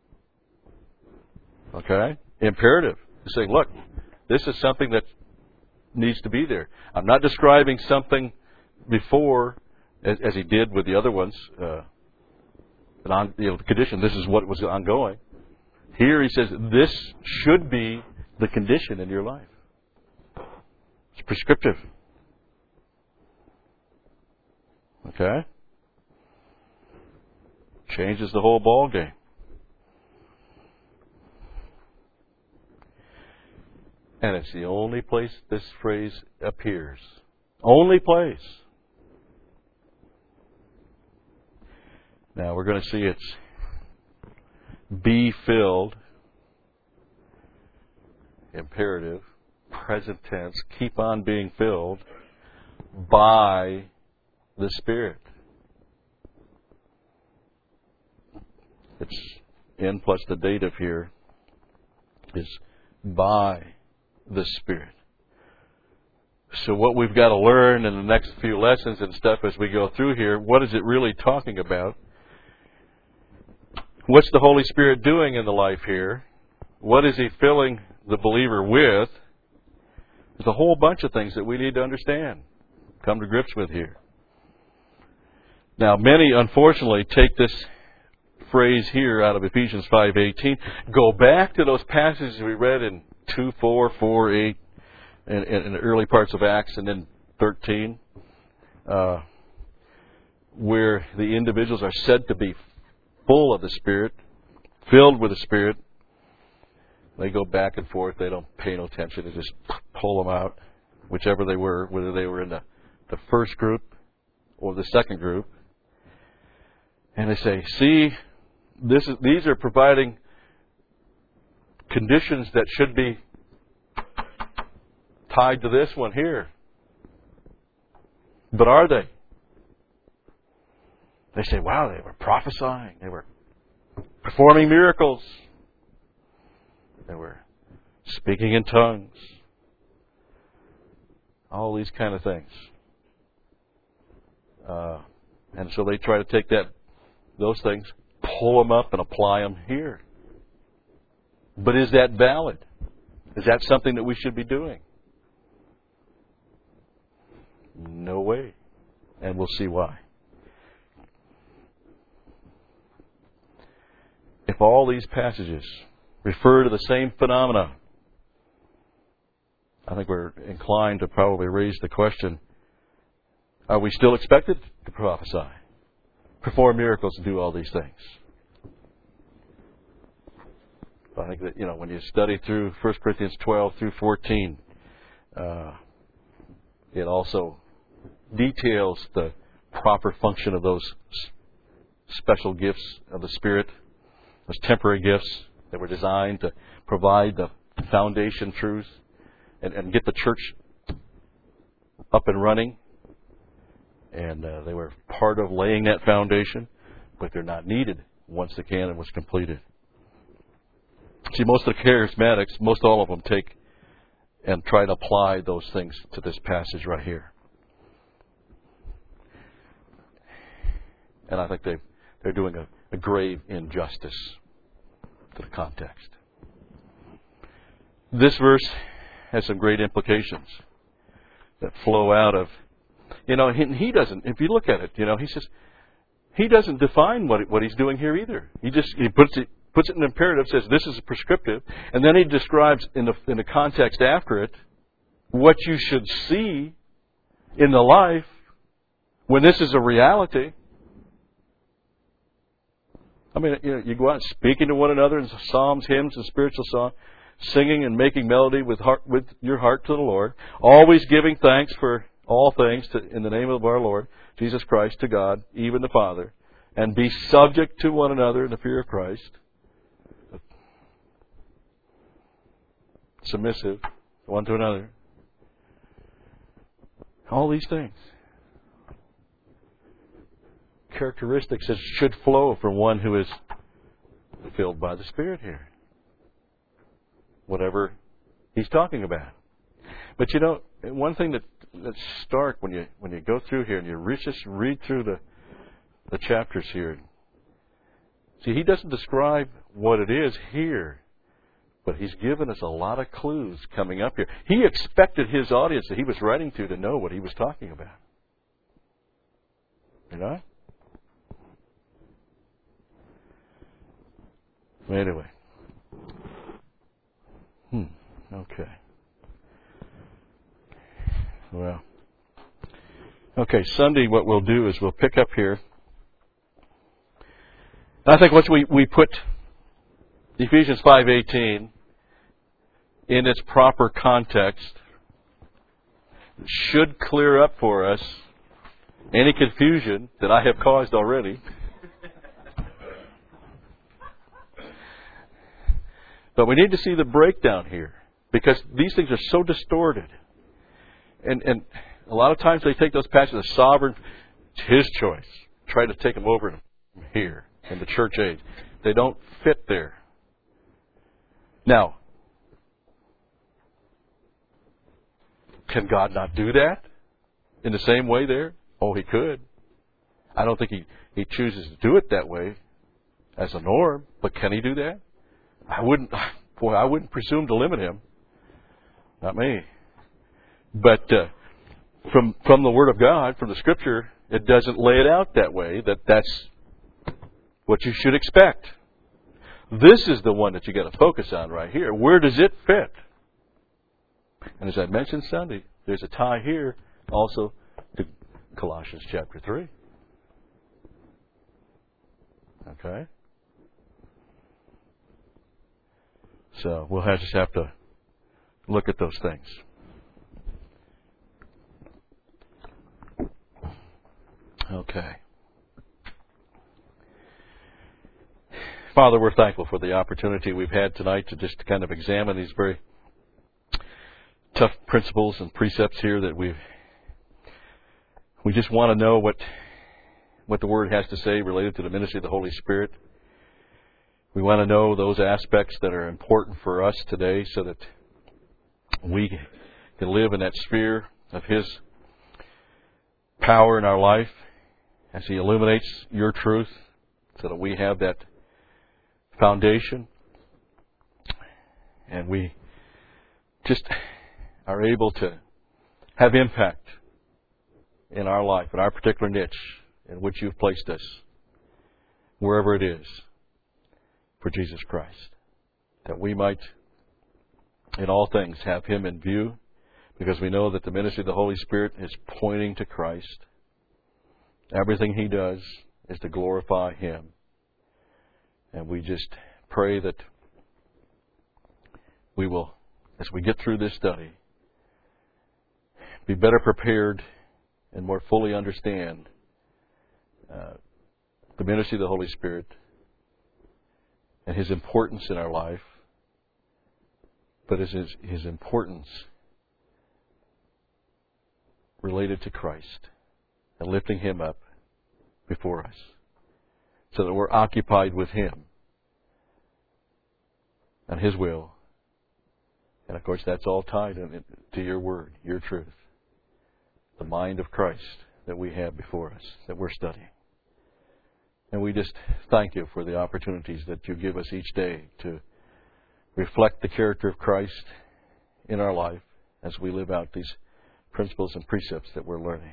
Okay? Imperative. You're saying, look, this is something that needs to be there. I'm not describing something before, as he did with the other ones, the condition. This is what was ongoing. Here he says, this should be the condition in your life. It's prescriptive. Okay? Changes the whole ball game. And it's the only place this phrase appears. Only place. Now we're going to see it's be filled, imperative, present tense, keep on being filled by the Spirit. It's in plus the dative here is by the Spirit. So what we've got to learn in the next few lessons and stuff as we go through here, what is it really talking about? What's the Holy Spirit doing in the life here? What is He filling the believer with? There's a whole bunch of things that we need to understand, come to grips with here. Now, many, unfortunately, take this phrase here out of Ephesians 5:18, go back to those passages we read in 2:4, 4:8, and in the early parts of Acts, and then 13, where the individuals are said to be full of the Spirit, filled with the Spirit. They go back and forth. They don't pay no attention. They just pull them out, whichever they were, whether they were in the first group or the second group. And they say, see, these are providing conditions that should be tied to this one here. But are they? They say, wow, they were prophesying. They were performing miracles. They were speaking in tongues. All these kind of things. And so they try to take those things, pull them up and apply them here. But is that valid? Is that something that we should be doing? No way. And we'll see why. If all these passages refer to the same phenomena, I think we're inclined to probably raise the question, are we still expected to prophesy, perform miracles, and do all these things? I think that, when you study through 1 Corinthians 12 through 14, it also details the proper function of those special gifts of the Spirit, those temporary gifts that were designed to provide the foundation truth and get the church up and running. And they were part of laying that foundation, but they're not needed once the canon was completed. See, most of the charismatics, most all of them take and try to apply those things to this passage right here. And I think they're doing a grave injustice to the context. This verse has some great implications that flow out of, he doesn't, if you look at it, he says, he doesn't define what he's doing here either. He puts it in imperative, says this is prescriptive, and then he describes in the context after it what you should see in the life when this is a reality. I mean, you go out speaking to one another in psalms, hymns, and spiritual song, singing and making melody with your heart to the Lord, always giving thanks for all things in the name of our Lord Jesus Christ to God, even the Father, and be subject to one another in the fear of Christ, submissive one to another. All these things. Characteristics that should flow from one who is filled by the Spirit here. Whatever he's talking about. But one thing that's stark when you go through here and you just read through the chapters here. See, he doesn't describe what it is here, but he's given us a lot of clues coming up here. He expected his audience that he was writing to know what he was talking about. You know? Anyway. Okay. Well. Okay, Sunday what we'll do is we'll pick up here. I think once we put Ephesians 5:18 in its proper context, it should clear up for us any confusion that I have caused already. But we need to see the breakdown here. Because these things are so distorted. And a lot of times they take those passages as sovereign, it's His choice. Try to take them over here in the church age. They don't fit there. Now, can God not do that in the same way there? Oh, He could. I don't think He chooses to do it that way as a norm, but can He do that? I wouldn't presume to limit Him. Not me. But from the Word of God, from the Scripture, it doesn't lay it out that way, that's what you should expect. This is the one that you got to focus on right here. Where does it fit? And as I mentioned Sunday, there's a tie here also to Colossians chapter 3. Okay? So we'll just have to look at those things. Okay. Father, we're thankful for the opportunity we've had tonight to just kind of examine these very tough principles and precepts here that we just want to know what the Word has to say related to the ministry of the Holy Spirit. We want to know those aspects that are important for us today so that we can live in that sphere of His power in our life as He illuminates your truth so that we have that foundation and we just are able to have impact in our life, in our particular niche in which you've placed us, wherever it is, for Jesus Christ. That we might, in all things, have Him in view, because we know that the ministry of the Holy Spirit is pointing to Christ. Everything He does is to glorify Him. And we just pray that we will, as we get through this study, be better prepared and more fully understand the ministry of the Holy Spirit and His importance in our life, but His importance related to Christ and lifting Him up before us so that we're occupied with Him and His will. And of course that's all tied to your Word, your truth, the mind of Christ that we have before us, that we're studying. And we just thank you for the opportunities that you give us each day to reflect the character of Christ in our life as we live out these principles and precepts that we're learning.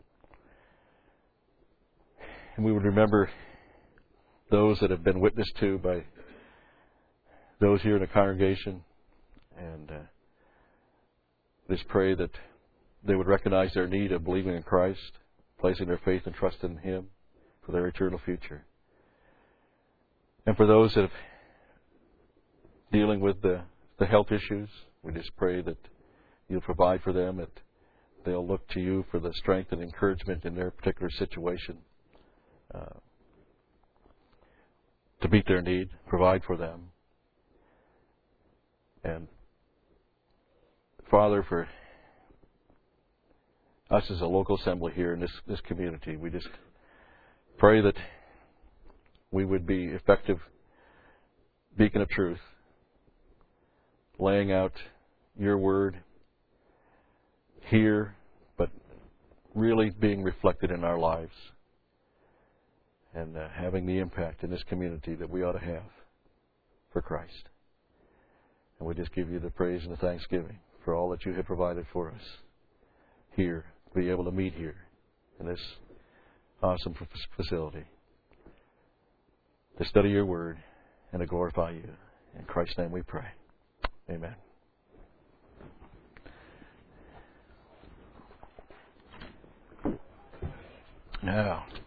And we would remember those that have been witnessed to by those here in the congregation, and just pray that they would recognize their need of believing in Christ, placing their faith and trust in Him for their eternal future. And for those that are dealing with the health issues, we just pray that you'll provide for them, that they'll look to you for the strength and encouragement in their particular situation to meet their need, provide for them. And Father, for us as a local assembly here in this community, we just pray that we would be effective beacon of truth, laying out your Word here, but really being reflected in our lives and having the impact in this community that we ought to have for Christ. And we just give you the praise and the thanksgiving for all that you have provided for us here, to be able to meet here in this awesome facility, to study your Word and to glorify you. In Christ's name we pray. Amen. Now,